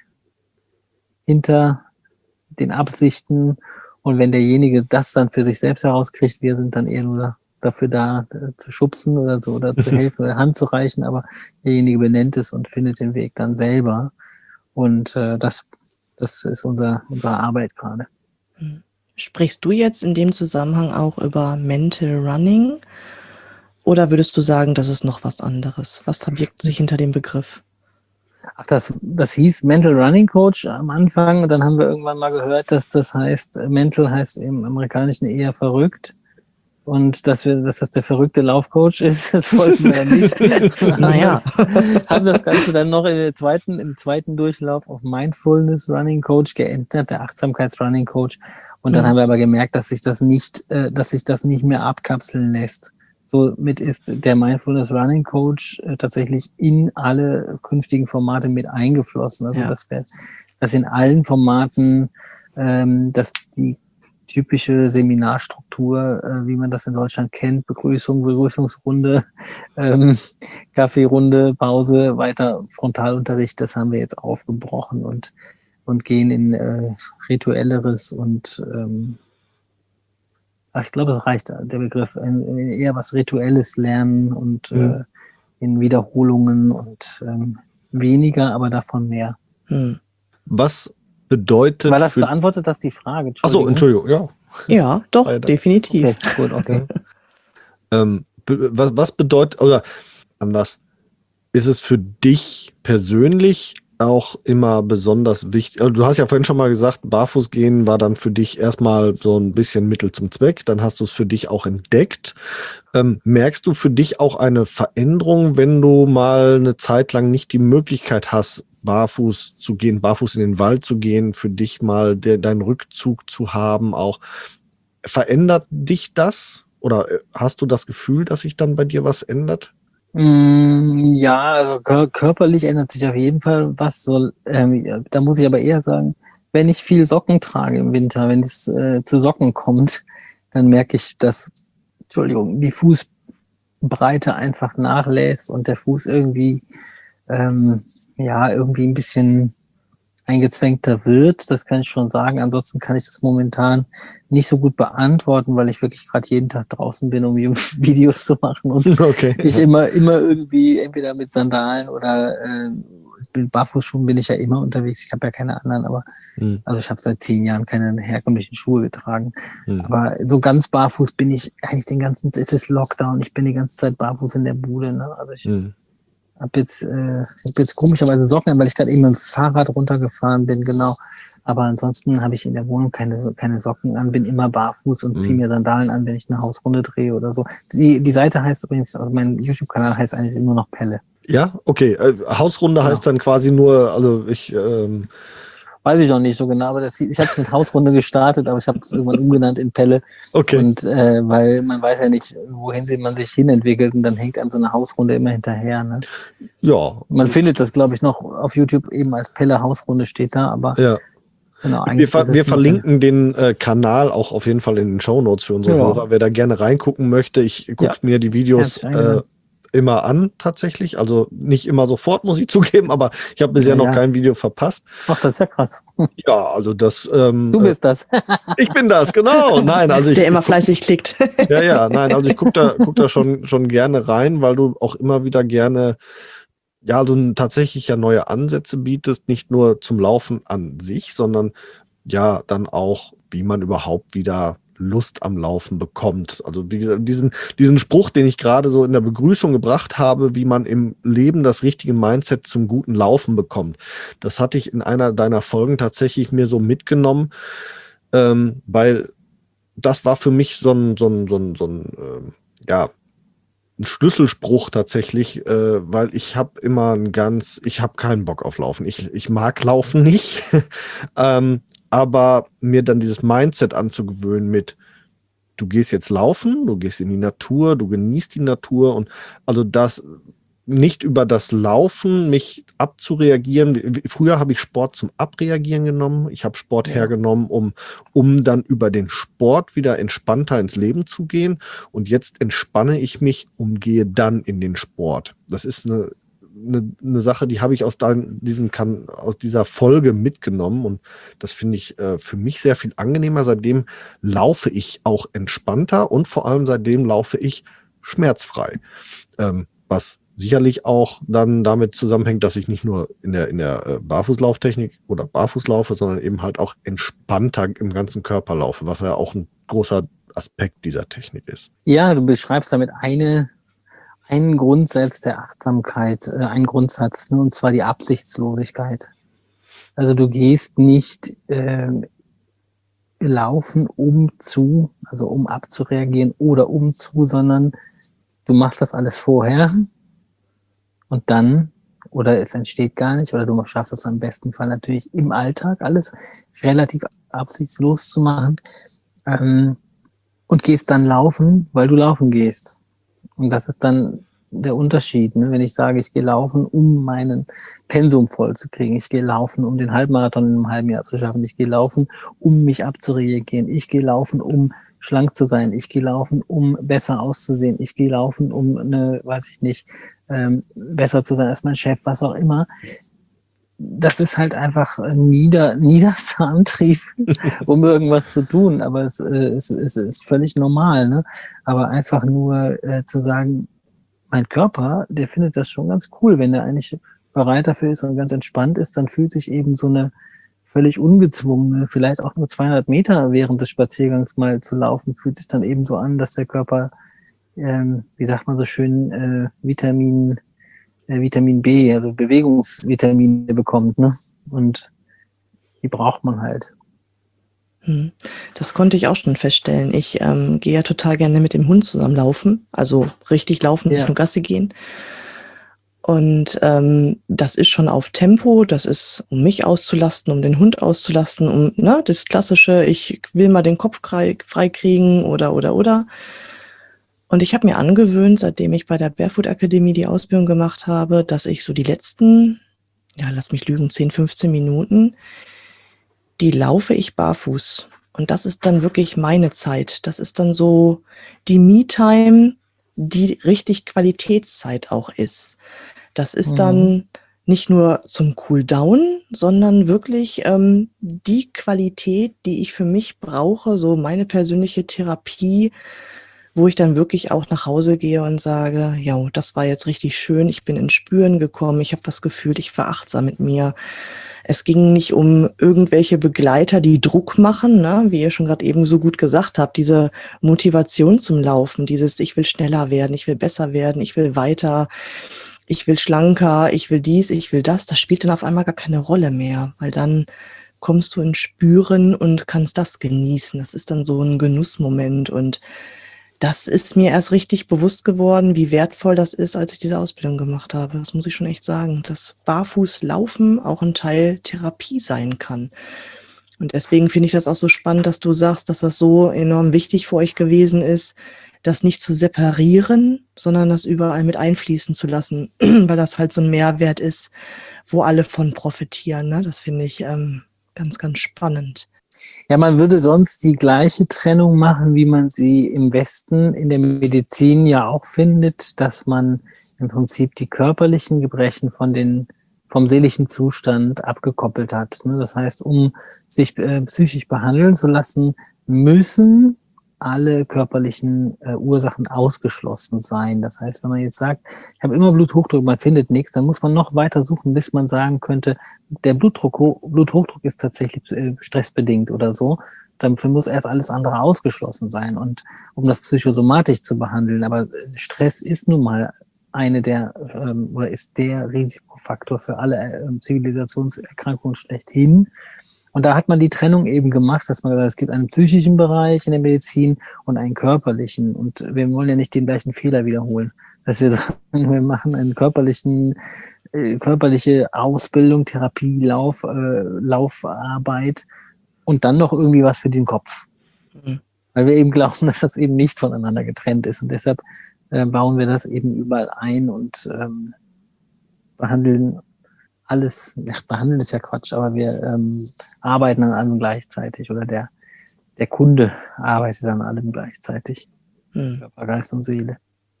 hinter den Absichten. Und wenn derjenige das dann für sich selbst herauskriegt, wir sind dann eher nur dafür da, zu schubsen oder so, oder zu helfen oder Hand zu reichen, aber derjenige benennt es und findet den Weg dann selber. Und äh, das, das ist unser, unsere Arbeit gerade. Sprichst du jetzt in dem Zusammenhang auch über Mental Running oder würdest du sagen, das ist noch was anderes? Was verbirgt sich hinter dem Begriff? Ach, das, das hieß Mental Running Coach am Anfang und dann haben wir irgendwann mal gehört, dass das heißt, Mental heißt im Amerikanischen eher verrückt. Und dass wir, dass das der verrückte Laufcoach ist, das wollten wir ja nicht. Naja. Das, haben das Ganze dann noch in der zweiten, im zweiten Durchlauf auf Mindfulness Running Coach geändert, der Achtsamkeits Running Coach. Und dann mhm. haben wir aber gemerkt, dass sich das nicht, äh, dass sich das nicht mehr abkapseln lässt. Somit ist der Mindfulness Running Coach äh, tatsächlich in alle künftigen Formate mit eingeflossen. Also ja. dass wir dass in allen Formaten, ähm, dass die typische Seminarstruktur, äh, wie man das in Deutschland kennt, Begrüßung, Begrüßungsrunde, ähm, Kaffeerunde, Pause, weiter Frontalunterricht, das haben wir jetzt aufgebrochen und, und gehen in äh, rituelleres und ähm, ach, ich glaube, es reicht, der Begriff, ein, eher was Rituelles lernen und Mhm. äh, in Wiederholungen und ähm, weniger, aber davon mehr. Hm. Was bedeutet Weil das für... beantwortet das die Frage. Achso, Entschuldigung, ja. Ja, doch, Weiter. definitiv. Okay, gut, okay. Ähm, be- was, was bedeutet, oder anders, ist es für dich persönlich auch immer besonders wichtig? Also du hast ja vorhin schon mal gesagt, barfuß gehen war dann für dich erstmal so ein bisschen Mittel zum Zweck, dann hast du es für dich auch entdeckt. Ähm, merkst du für dich auch eine Veränderung, wenn du mal eine Zeit lang nicht die Möglichkeit hast, barfuß zu gehen, barfuß in den Wald zu gehen, für dich mal de- deinen Rückzug zu haben auch? Verändert dich das? Oder äh, hast du das Gefühl, dass sich dann bei dir was ändert? Mm, ja, also kör körperlich ändert sich auf jeden Fall was. So, ähm, ja, da muss ich aber eher sagen, wenn ich viel Socken trage im Winter, wenn es äh, zu Socken kommt, dann merke ich, dass, Entschuldigung, die Fußbreite einfach nachlässt und der Fuß irgendwie, ähm, ja, irgendwie ein bisschen eingezwängter wird. Das kann ich schon sagen. Ansonsten kann ich das momentan nicht so gut beantworten, weil ich wirklich gerade jeden Tag draußen bin, um Videos zu machen und Okay. ich immer, immer irgendwie entweder mit Sandalen oder äh, mit Barfußschuhen bin ich ja immer unterwegs. Ich habe ja keine anderen, aber Hm, also ich habe seit zehn Jahren keine herkömmlichen Schuhe getragen. hm. Aber so ganz barfuß bin ich eigentlich den ganzen, es ist Lockdown, ich bin die ganze Zeit barfuß in der Bude. Ne? Also ich Hm. hab jetzt, äh, hab jetzt komischerweise Socken an, weil ich gerade eben mit dem Fahrrad runtergefahren bin, genau. Aber ansonsten habe ich in der Wohnung keine, So- keine Socken an, bin immer barfuß und ziehe Mhm. mir Sandalen an, wenn ich eine Hausrunde drehe oder so. Die, die Seite heißt übrigens, also mein YouTube-Kanal heißt eigentlich nur noch Pelle. Ja, okay. Äh, Hausrunde Genau. heißt dann quasi nur, also ich, ähm, Weiß ich noch nicht so genau, aber das, ich habe es mit Hausrunde gestartet, aber ich habe es irgendwann umgenannt in Pelle. okay. Und äh, weil man weiß ja nicht, wohin sie man sich hinentwickelt und dann hängt einem so eine Hausrunde immer hinterher. Ne? Ja. Man findet das, glaube ich, noch auf YouTube eben als Pelle Hausrunde steht da, aber Ja. genau, Wir, eigentlich ver ist es wir nur verlinken den äh, Kanal auch auf jeden Fall in den Shownotes für unsere Ja. Hörer. Wer da gerne reingucken möchte, ich gucke Ja. mir die Videos Herzlich äh, eingeladen. immer an, tatsächlich. Also nicht immer sofort, muss ich zugeben, aber ich habe bisher Ja, noch ja. kein Video verpasst. Ach, das ist ja krass. Ja, also das. Ähm, Du bist das. äh, ich bin das, genau. Nein, also ich. Der immer ich guck- fleißig klickt. Ja, ja, nein, also ich gucke da, guck da schon, schon gerne rein, weil du auch immer wieder gerne, ja, so ein, tatsächlich ja neue Ansätze bietest, nicht nur zum Laufen an sich, sondern ja dann auch, wie man überhaupt wieder Lust am Laufen bekommt. Also wie gesagt, diesen, diesen Spruch, den ich gerade so in der Begrüßung gebracht habe, wie man im Leben das richtige Mindset zum guten Laufen bekommt. Das hatte ich in einer deiner Folgen tatsächlich mir so mitgenommen, ähm, weil das war für mich so ein, so ein, so ein, so ein ähm, ja, ein Schlüsselspruch tatsächlich, äh, weil ich habe immer ein ganz, ich habe keinen Bock auf Laufen. Ich, ich mag Laufen nicht, ähm, aber mir dann dieses Mindset anzugewöhnen mit, du gehst jetzt laufen, du gehst in die Natur, du genießt die Natur und also das nicht über das Laufen mich abzureagieren. Wie- wie- Früher habe ich Sport zum Abreagieren genommen. Ich habe Sport Ja. hergenommen, um, um dann über den Sport wieder entspannter ins Leben zu gehen. Und jetzt entspanne ich mich und gehe dann in den Sport. Das ist eine, eine, eine Sache, die habe ich aus, dein, diesem kan aus dieser Folge mitgenommen. Und das finde ich äh, für mich sehr viel angenehmer. Seitdem laufe ich auch entspannter und vor allem seitdem laufe ich schmerzfrei. Ähm, was sicherlich auch dann damit zusammenhängt, dass ich nicht nur in der, in der äh, Barfußlauftechnik oder Barfuß laufe, sondern eben halt auch entspannter im ganzen Körper laufe, was ja auch ein großer Aspekt dieser Technik ist. Ja, du beschreibst damit eine, einen Grundsatz der Achtsamkeit, äh, einen Grundsatz, ne, und zwar die Absichtslosigkeit. Also du gehst nicht ähm, laufen, um zu, also um abzureagieren oder um zu, sondern du machst das alles vorher und dann, oder es entsteht gar nicht, oder du schaffst es am besten Fall natürlich im Alltag alles relativ absichtslos zu machen, ähm, und gehst dann laufen, weil du laufen gehst. Und das ist dann der Unterschied, ne? Wenn ich sage, ich gehe laufen, um meinen Pensum voll zu kriegen. Ich gehe laufen, um den Halbmarathon in einem halben Jahr zu schaffen. Ich gehe laufen, um mich abzureagieren. Ich gehe laufen, um schlank zu sein. Ich gehe laufen, um besser auszusehen. Ich gehe laufen, um eine, weiß ich nicht, ähm, besser zu sein als mein Chef, was auch immer. Das ist halt einfach ein nieder, niederster Antrieb, um irgendwas zu tun. Aber es, äh, es, es ist völlig normal, ne? Aber einfach nur äh, zu sagen, mein Körper, der findet das schon ganz cool, wenn er eigentlich bereit dafür ist und ganz entspannt ist, dann fühlt sich eben so eine völlig ungezwungene, vielleicht auch nur zweihundert Meter während des Spaziergangs mal zu laufen, fühlt sich dann eben so an, dass der Körper, ähm, wie sagt man so schön, äh, Vitamin äh, Vitamin B, also Bewegungsvitamine bekommt, ne? Und die braucht man halt. Das konnte ich auch schon feststellen. Ich ähm, gehe ja total gerne mit dem Hund zusammen laufen, also richtig laufen, Ja. nicht nur Gassi gehen. Und ähm, das ist schon auf Tempo, das ist, um mich auszulasten, um den Hund auszulasten, um ne, das Klassische, ich will mal den Kopf frei, frei kriegen oder, oder, oder. Und ich habe mir angewöhnt, seitdem ich bei der Barefoot Akademie die Ausbildung gemacht habe, dass ich so die letzten, ja, lass mich lügen, zehn, fünfzehn Minuten, die laufe ich barfuß. Und das ist dann wirklich meine Zeit. Das ist dann so die Me-Time, die richtig Qualitätszeit auch ist. Das ist Mhm. dann nicht nur zum Cooldown, sondern wirklich ähm, die Qualität, die ich für mich brauche, so meine persönliche Therapie, wo ich dann wirklich auch nach Hause gehe und sage, ja, das war jetzt richtig schön, ich bin ins Spüren gekommen, ich habe was gefühlt, ich war achtsam mit mir. Es ging nicht um irgendwelche Begleiter, die Druck machen, ne? Wie ihr schon gerade eben so gut gesagt habt, diese Motivation zum Laufen, dieses ich will schneller werden, ich will besser werden, ich will weiter, ich will schlanker, ich will dies, ich will das, das spielt dann auf einmal gar keine Rolle mehr, weil dann kommst du ins Spüren und kannst das genießen. Das ist dann so ein Genussmoment und das ist mir erst richtig bewusst geworden, wie wertvoll das ist, als ich diese Ausbildung gemacht habe. Das muss ich schon echt sagen, dass Barfußlaufen auch ein Teil Therapie sein kann. Und deswegen finde ich das auch so spannend, dass du sagst, dass das so enorm wichtig für euch gewesen ist, das nicht zu separieren, sondern das überall mit einfließen zu lassen, weil das halt so ein Mehrwert ist, wo alle von profitieren. Ne? Das finde ich ähm, ganz, ganz spannend. Ja, man würde sonst die gleiche Trennung machen, wie man sie im Westen in der Medizin ja auch findet, dass man im Prinzip die körperlichen Gebrechen von den, vom seelischen Zustand abgekoppelt hat. Das heißt, um sich äh, psychisch behandeln zu lassen, müssen alle körperlichen äh, Ursachen ausgeschlossen sein. Das heißt, wenn man jetzt sagt, ich habe immer Bluthochdruck, man findet nichts, dann muss man noch weiter suchen, bis man sagen könnte, der Blutdruck, Bluthochdruck ist tatsächlich äh, stressbedingt oder so. Dafür muss erst alles andere ausgeschlossen sein. Und um das psychosomatisch zu behandeln, aber Stress ist nun mal eine der ähm, oder ist der Risikofaktor für alle äh, Zivilisationserkrankungen schlechthin. Und da hat man die Trennung eben gemacht, dass man gesagt hat, es gibt einen psychischen Bereich in der Medizin und einen körperlichen. Und wir wollen ja nicht den gleichen Fehler wiederholen, dass wir sagen, wir machen einen körperlichen, äh, körperliche Ausbildung, Therapie, Lauf, äh, Laufarbeit und dann noch irgendwie was für den Kopf. Mhm. Weil wir eben glauben, dass das eben nicht voneinander getrennt ist. Und deshalb äh, bauen wir das eben überall ein und ähm, behandeln alles, ach, behandeln ist ja Quatsch, aber wir ähm, arbeiten an allem gleichzeitig oder der, der Kunde arbeitet an allem gleichzeitig. Hm. Körper, Geist und Seele.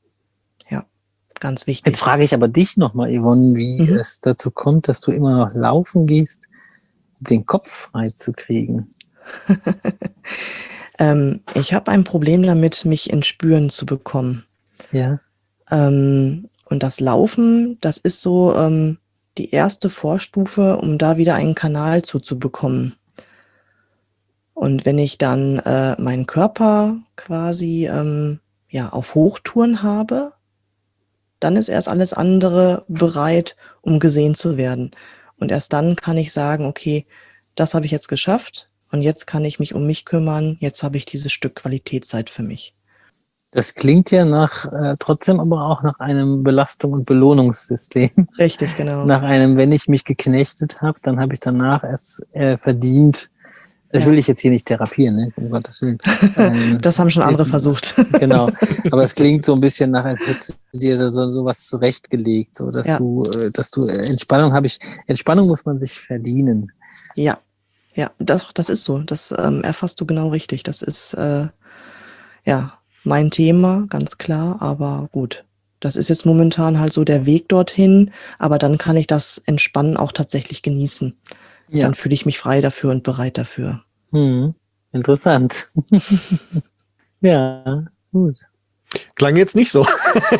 Ja, ganz wichtig. Jetzt frage ich aber dich nochmal, Yvonne, wie mhm. es dazu kommt, dass du immer noch laufen gehst, um den Kopf frei zu kriegen. ähm, ich habe ein Problem damit, mich ins Spüren zu bekommen. Ja. Ähm, und das Laufen, das ist so ähm, die erste Vorstufe, um da wieder einen Kanal zuzubekommen. Und wenn ich dann äh, meinen Körper quasi ähm, ja, auf Hochtouren habe, dann ist erst alles andere bereit, um gesehen zu werden. Und erst dann kann ich sagen, okay, das habe ich jetzt geschafft und jetzt kann ich mich um mich kümmern, jetzt habe ich dieses Stück Qualitätszeit für mich. Das klingt ja nach, äh, trotzdem aber auch nach einem Belastung- und Belohnungssystem. Richtig, genau. Nach einem, wenn ich mich geknechtet habe, dann habe ich danach erst äh, verdient, Ich Ja. will dich jetzt hier nicht therapieren, ne? Um Gottes Willen. Ähm, Das haben schon andere versucht. Genau. Aber es klingt so ein bisschen nach, als hättest du dir da so, so was zurechtgelegt, so dass Ja. du, äh, dass du äh, Entspannung habe ich, Entspannung muss man sich verdienen. Ja, ja, das, das ist so. Das ähm, erfasst du genau richtig. Das ist äh, ja mein Thema, ganz klar. Aber gut, das ist jetzt momentan halt so der Weg dorthin. Aber dann kann ich das Entspannen auch tatsächlich genießen. Ja. Dann fühle ich mich frei dafür und bereit dafür. Hm. Interessant. Ja, gut. Klang jetzt nicht so.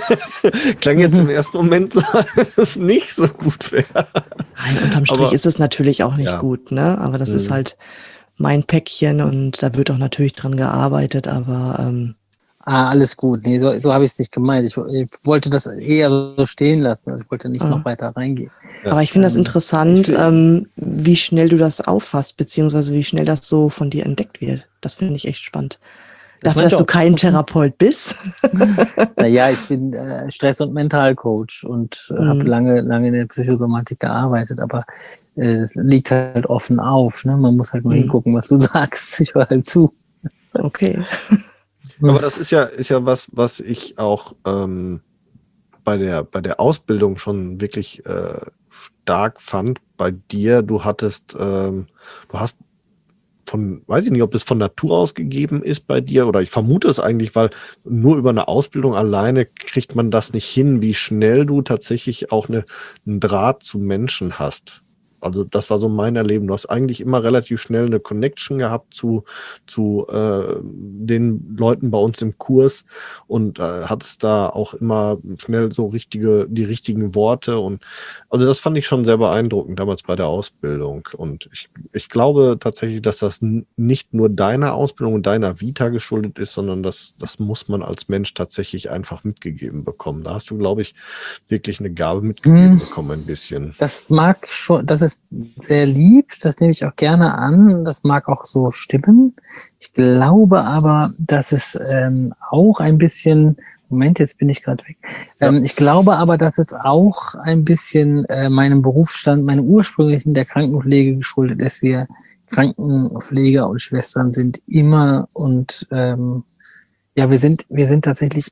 Klang jetzt im ersten Moment so, dass es nicht so gut wäre. Nein, unterm Strich Aber- ist es natürlich auch nicht Ja. gut, ne? Aber das ist Mhm. halt mein Päckchen und da wird auch natürlich dran gearbeitet, aber ähm, Ah, alles gut. Nee, so, so habe ich es nicht gemeint. Ich, ich wollte das eher so stehen lassen. Also ich wollte nicht Ah. noch weiter reingehen. Ja. Aber ich finde das Ähm, interessant, ich find- ähm, wie schnell du das auffasst, beziehungsweise wie schnell das so von dir entdeckt wird. Das finde ich echt spannend. Das ist Dafür, mein dass du Job. kein Therapeut bist. Naja, ich bin äh, Stress- und Mentalcoach und äh, Mhm. habe lange, lange in der Psychosomatik gearbeitet, aber äh, das liegt halt offen auf. Ne? Man muss halt nur Mhm. hingucken, was du sagst. Ich höre halt zu. Okay. Aber das ist ja, ist ja was, was ich auch ähm, bei der, bei der Ausbildung schon wirklich äh, stark fand bei dir. Du hattest, ähm, du hast von, weiß ich nicht, ob das von Natur aus gegeben ist bei dir, oder ich vermute es eigentlich, weil nur über eine Ausbildung alleine kriegt man das nicht hin, wie schnell du tatsächlich auch eine, einen Draht zu Menschen hast. Also das war so mein Erleben. Du hast eigentlich immer relativ schnell eine Connection gehabt zu, zu äh, den Leuten bei uns im Kurs und äh, hattest da auch immer schnell so richtige, die richtigen Worte. Und also das fand ich schon sehr beeindruckend damals bei der Ausbildung. Und ich, ich glaube tatsächlich, dass das n- nicht nur deiner Ausbildung und deiner Vita geschuldet ist, sondern das, das muss man als Mensch tatsächlich einfach mitgegeben bekommen. Da hast du, glaube ich, wirklich eine Gabe mitgegeben Hm. bekommen, ein bisschen. Das mag schon, das ist sehr lieb, das nehme ich auch gerne an, das mag auch so stimmen. Ich glaube aber, dass es ähm, auch ein bisschen, Moment, jetzt bin ich gerade weg. Ähm, ich glaube aber, dass es auch ein bisschen äh, meinem Berufsstand, meinem ursprünglichen der Krankenpflege geschuldet ist. Wir Krankenpfleger und Schwestern sind immer und ähm, ja, wir sind, wir sind tatsächlich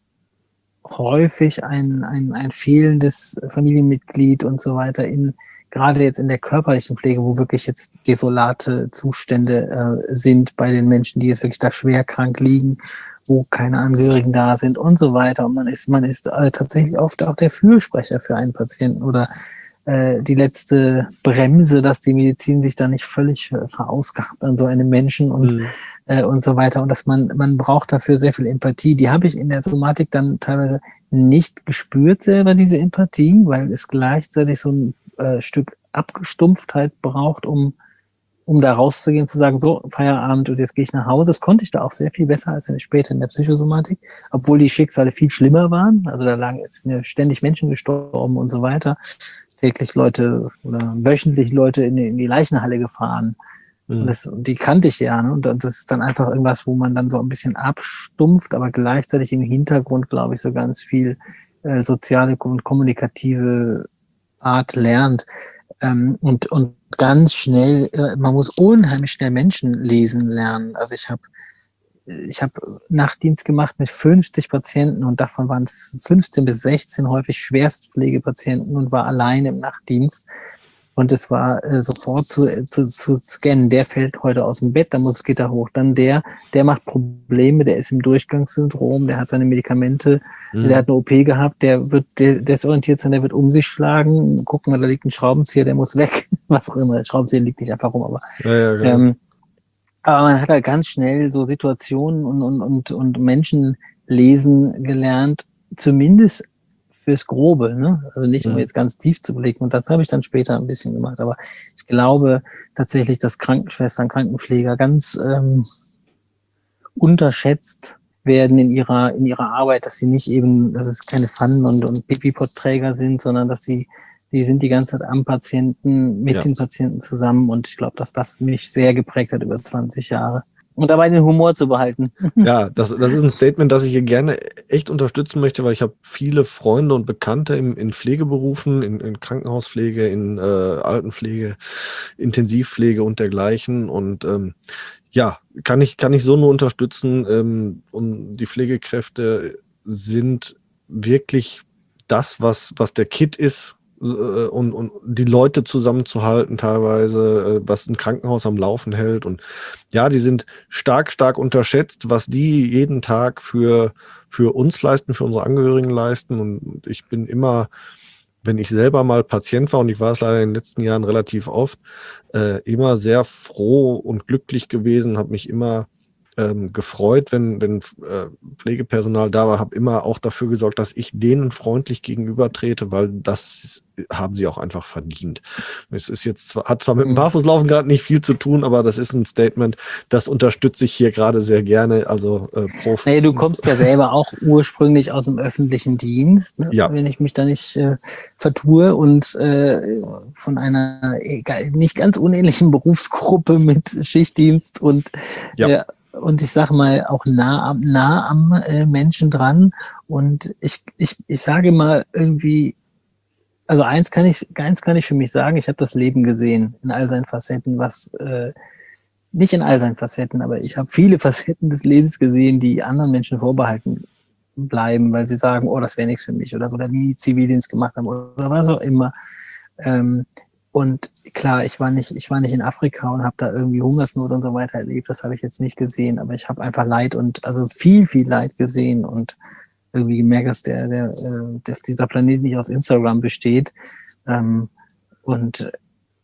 häufig ein, ein, ein fehlendes Familienmitglied und so weiter in, gerade jetzt in der körperlichen Pflege, wo wirklich jetzt desolate Zustände äh, sind bei den Menschen, die jetzt wirklich da schwer krank liegen, wo keine Angehörigen da sind und so weiter. Und man ist, man ist äh, tatsächlich oft auch der Fürsprecher für einen Patienten oder äh, die letzte Bremse, dass die Medizin sich da nicht völlig äh, verausgabt an so einem Menschen und Mhm. äh, und so weiter. Und dass man, man braucht dafür sehr viel Empathie. Die habe ich in der Somatik dann teilweise nicht gespürt selber, diese Empathie, weil es gleichzeitig so ein äh, Stück Abgestumpftheit braucht, um, um da rauszugehen, zu sagen, so, Feierabend und jetzt gehe ich nach Hause. Das konnte ich da auch sehr viel besser als in, später in der Psychosomatik, obwohl die Schicksale viel schlimmer waren. Also da lagen jetzt ständig Menschen gestorben und so weiter. Täglich Leute oder wöchentlich Leute in die, in die Leichenhalle gefahren. Und das, und die kannte ich ja, ne? Und das ist dann einfach irgendwas, wo man dann so ein bisschen abstumpft, aber gleichzeitig im Hintergrund, glaube ich, so ganz viel äh, soziale und kommunikative Art lernt. Ähm, und, und ganz schnell, äh, man muss unheimlich schnell Menschen lesen lernen. Also ich habe ich hab Nachtdienst gemacht mit fünfzig Patienten und davon waren fünfzehn bis sechzehn häufig Schwerstpflegepatienten und war allein im Nachtdienst. Und es war äh, sofort zu, zu, zu scannen. Der fällt heute aus dem Bett, da muss das Gitter hoch. Dann der, der macht Probleme, der ist im Durchgangssyndrom, der hat seine Medikamente, Mhm. der hat eine O P gehabt, der wird der desorientiert sein, der wird um sich schlagen. Guck mal, da liegt ein Schraubenzieher, der muss weg. Was auch immer, der Schraubenzieher liegt nicht einfach rum, aber Ja, ja, genau. ähm, aber man hat halt ganz schnell so Situationen und, und, und, und Menschen lesen gelernt, zumindest fürs Grobe, ne? Also nicht, um Mhm. jetzt ganz tief zu blicken. Und das habe ich dann später ein bisschen gemacht. Aber ich glaube tatsächlich, dass Krankenschwestern, Krankenpfleger ganz ähm, unterschätzt werden in ihrer in ihrer Arbeit, dass sie nicht eben, dass es keine Pfannen und, und Pipi-Pot-Träger sind, sondern dass sie die sind die ganze Zeit am Patienten, mit Ja. den Patienten zusammen. Und ich glaube, dass das mich sehr geprägt hat über zwanzig Jahre. Und dabei den Humor zu behalten. Ja, das, das ist ein Statement, das ich hier gerne echt unterstützen möchte, weil ich habe viele Freunde und Bekannte in, in Pflegeberufen, in, in Krankenhauspflege, in äh, Altenpflege, Intensivpflege und dergleichen. Und ähm, ja, kann ich, kann ich so nur unterstützen. Ähm, und die Pflegekräfte sind wirklich das, was, was der Kit ist, und, und die Leute zusammenzuhalten teilweise, was ein Krankenhaus am Laufen hält. Und ja, die sind stark, stark unterschätzt, was die jeden Tag für, für uns leisten, für unsere Angehörigen leisten. Und ich bin immer, wenn ich selber mal Patient war, und ich war es leider in den letzten Jahren relativ oft, äh, immer sehr froh und glücklich gewesen, habe mich immer ähm, gefreut, wenn, wenn äh, Pflegepersonal da war, habe immer auch dafür gesorgt, dass ich denen freundlich gegenübertrete, weil das haben sie auch einfach verdient. Es ist jetzt zwar, hat zwar mit dem Barfußlaufen gerade nicht viel zu tun, aber das ist ein Statement, das unterstütze ich hier gerade sehr gerne. Also äh, pro. Naja, du kommst ja selber auch ursprünglich aus dem öffentlichen Dienst, ne? Ja. Wenn ich mich da nicht äh, vertue, und äh, von einer egal, nicht ganz unähnlichen Berufsgruppe mit Schichtdienst und Ja. äh, und ich sage mal auch nah am, nah am äh, Menschen dran. Und ich, ich, ich sage mal irgendwie, also eins kann ich, eins kann ich für mich sagen, ich habe das Leben gesehen in all seinen Facetten, was äh, nicht in all seinen Facetten, aber ich habe viele Facetten des Lebens gesehen, die anderen Menschen vorbehalten bleiben, weil sie sagen, oh, das wäre nichts für mich, oder so, oder nie Zivildienst gemacht haben oder was auch immer. Ähm, Und klar, ich war nicht, ich war nicht in Afrika und habe da irgendwie Hungersnot und so weiter erlebt. Das habe ich jetzt nicht gesehen, aber ich habe einfach Leid und also viel, viel Leid gesehen und irgendwie gemerkt, dass der, der, äh, dass dieser Planet nicht aus Instagram besteht. Ähm, und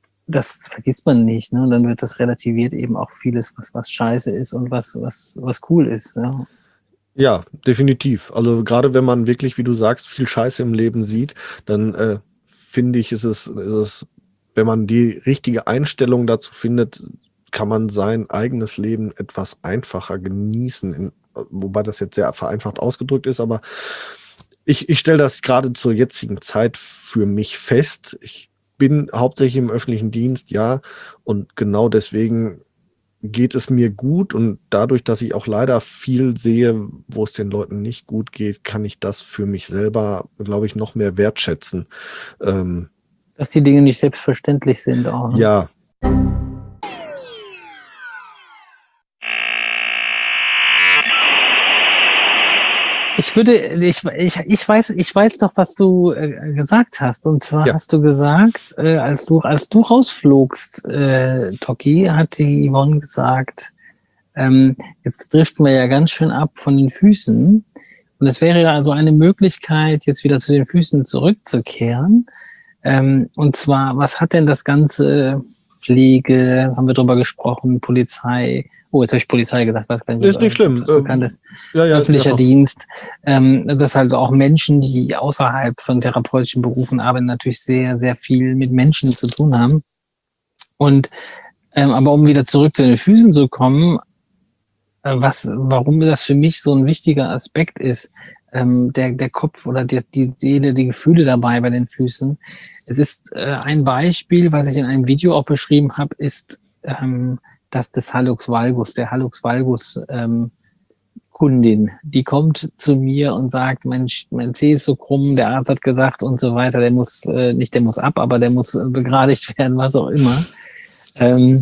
das vergisst man nicht, ne? Und dann wird das relativiert eben auch vieles, was was scheiße ist und was was was cool ist. Ja. Ja, definitiv. Also gerade wenn man wirklich, wie du sagst, viel Scheiße im Leben sieht, dann äh, finde ich, ist es, ist es wenn man die richtige Einstellung dazu findet, kann man sein eigenes Leben etwas einfacher genießen. In, wobei das jetzt sehr vereinfacht ausgedrückt ist, aber ich, ich stelle das gerade zur jetzigen Zeit für mich fest. Ich bin hauptsächlich im öffentlichen Dienst, ja, und genau deswegen geht es mir gut, und dadurch, dass ich auch leider viel sehe, wo es den Leuten nicht gut geht, kann ich das für mich selber, glaube ich, noch mehr wertschätzen. Ähm, Dass die Dinge nicht selbstverständlich sind auch. Ne? Ja. Ich würde, ich, ich, ich weiß, ich weiß doch, was du äh, gesagt hast. Und zwar Ja. hast du gesagt, äh, als du, als du rausflogst, äh, Toki, hat die Yvonne gesagt, ähm, jetzt driften wir ja ganz schön ab von den Füßen. Und es wäre also eine Möglichkeit, jetzt wieder zu den Füßen zurückzukehren. Ähm, und zwar, was hat denn das ganze Pflege, haben wir drüber gesprochen, Polizei, oh, jetzt habe ich Polizei gesagt, weiß gar nicht, Ist nicht schlimm. was bekannt ist, Ja, ja, öffentlicher ja. Dienst, ähm, dass also auch Menschen, die außerhalb von therapeutischen Berufen arbeiten, natürlich sehr, sehr viel mit Menschen zu tun haben. Und ähm, aber um wieder zurück zu den Füßen zu kommen, äh, was, warum das für mich so ein wichtiger Aspekt ist, ähm, der, der Kopf oder die, die Seele, die Gefühle dabei bei den Füßen. Es ist äh, ein Beispiel, was ich in einem Video auch beschrieben habe, ist ähm, das des Hallux valgus, der Hallux valgus ähm, Kundin, die kommt zu mir und sagt, Mensch, mein Zeh ist so krumm, der Arzt hat gesagt und so weiter, der muss, äh, nicht der muss ab, aber der muss äh, begradigt werden, was auch immer. Ähm,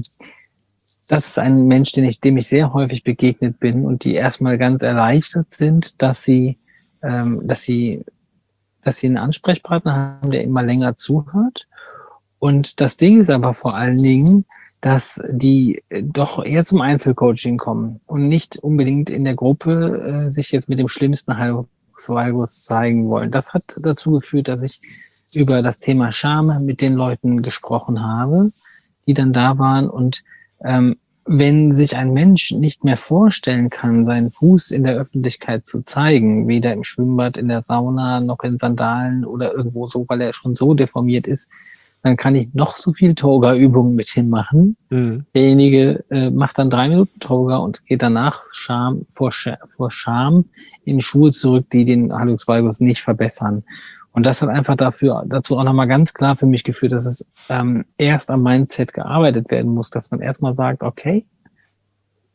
das ist ein Mensch, den ich, dem ich sehr häufig begegnet bin und die erstmal ganz erleichtert sind, dass sie, ähm, dass sie, dass sie einen Ansprechpartner haben, der immer länger zuhört. Und das Ding ist aber vor allen Dingen, dass die doch eher zum Einzelcoaching kommen und nicht unbedingt in der Gruppe äh, sich jetzt mit dem schlimmsten Hallux valgus zeigen wollen. Das hat dazu geführt, dass ich über das Thema Scham mit den Leuten gesprochen habe, die dann da waren. Und ähm, wenn sich ein Mensch nicht mehr vorstellen kann, seinen Fuß in der Öffentlichkeit zu zeigen, weder im Schwimmbad, in der Sauna, noch in Sandalen oder irgendwo so, weil er schon so deformiert ist, dann kann ich noch so viel Toga-Übungen mit ihm machen. Mhm. Derjenige äh, macht dann drei Minuten Toga und geht danach Scham, vor, Sch- vor Scham in Schuhe zurück, die den Hallux valgus nicht verbessern. Und das hat einfach dafür, dazu auch nochmal ganz klar für mich geführt, dass es ähm, erst am Mindset gearbeitet werden muss, dass man erstmal sagt, okay,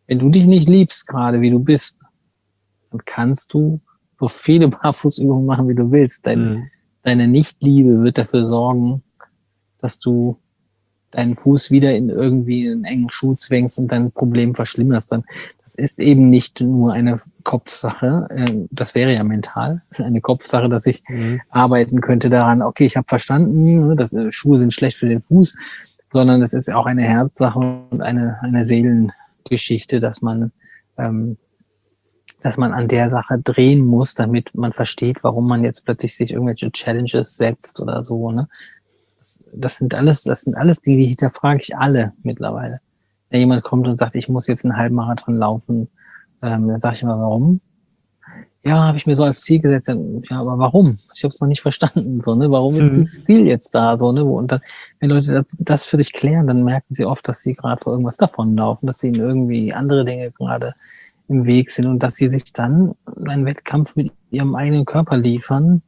wenn du dich nicht liebst, gerade wie du bist, dann kannst du so viele Barfußübungen machen, wie du willst. Dein, Mhm. Deine Nichtliebe wird dafür sorgen, dass du deinen Fuß wieder in irgendwie einen engen Schuh zwängst und dein Problem verschlimmerst. Dann, das ist eben nicht nur eine Kopfsache, äh, das wäre ja mental, das ist eine Kopfsache, dass ich Mhm. arbeiten könnte daran, okay, ich habe verstanden, dass äh, Schuhe sind schlecht für den Fuß, sondern es ist auch eine Herzsache und eine, eine Seelengeschichte, dass man, ähm, dass man an der Sache drehen muss, damit man versteht, warum man jetzt plötzlich sich irgendwelche Challenges setzt oder so, ne? Das sind alles, das sind alles die, die hinterfrage ich alle mittlerweile. Wenn jemand kommt und sagt, ich muss jetzt einen Halbmarathon laufen, ähm, dann sage ich immer, warum? Ja, habe ich mir so als Ziel gesetzt. Dann, ja, aber warum? Ich habe es noch nicht verstanden. So, ne? Warum ist Mhm. dieses Ziel jetzt da? So, ne? Und dann, wenn Leute das, das für sich klären, dann merken sie oft, dass sie gerade vor irgendwas davonlaufen, dass ihnen irgendwie andere Dinge gerade im Weg sind und dass sie sich dann einen Wettkampf mit ihrem eigenen Körper liefern.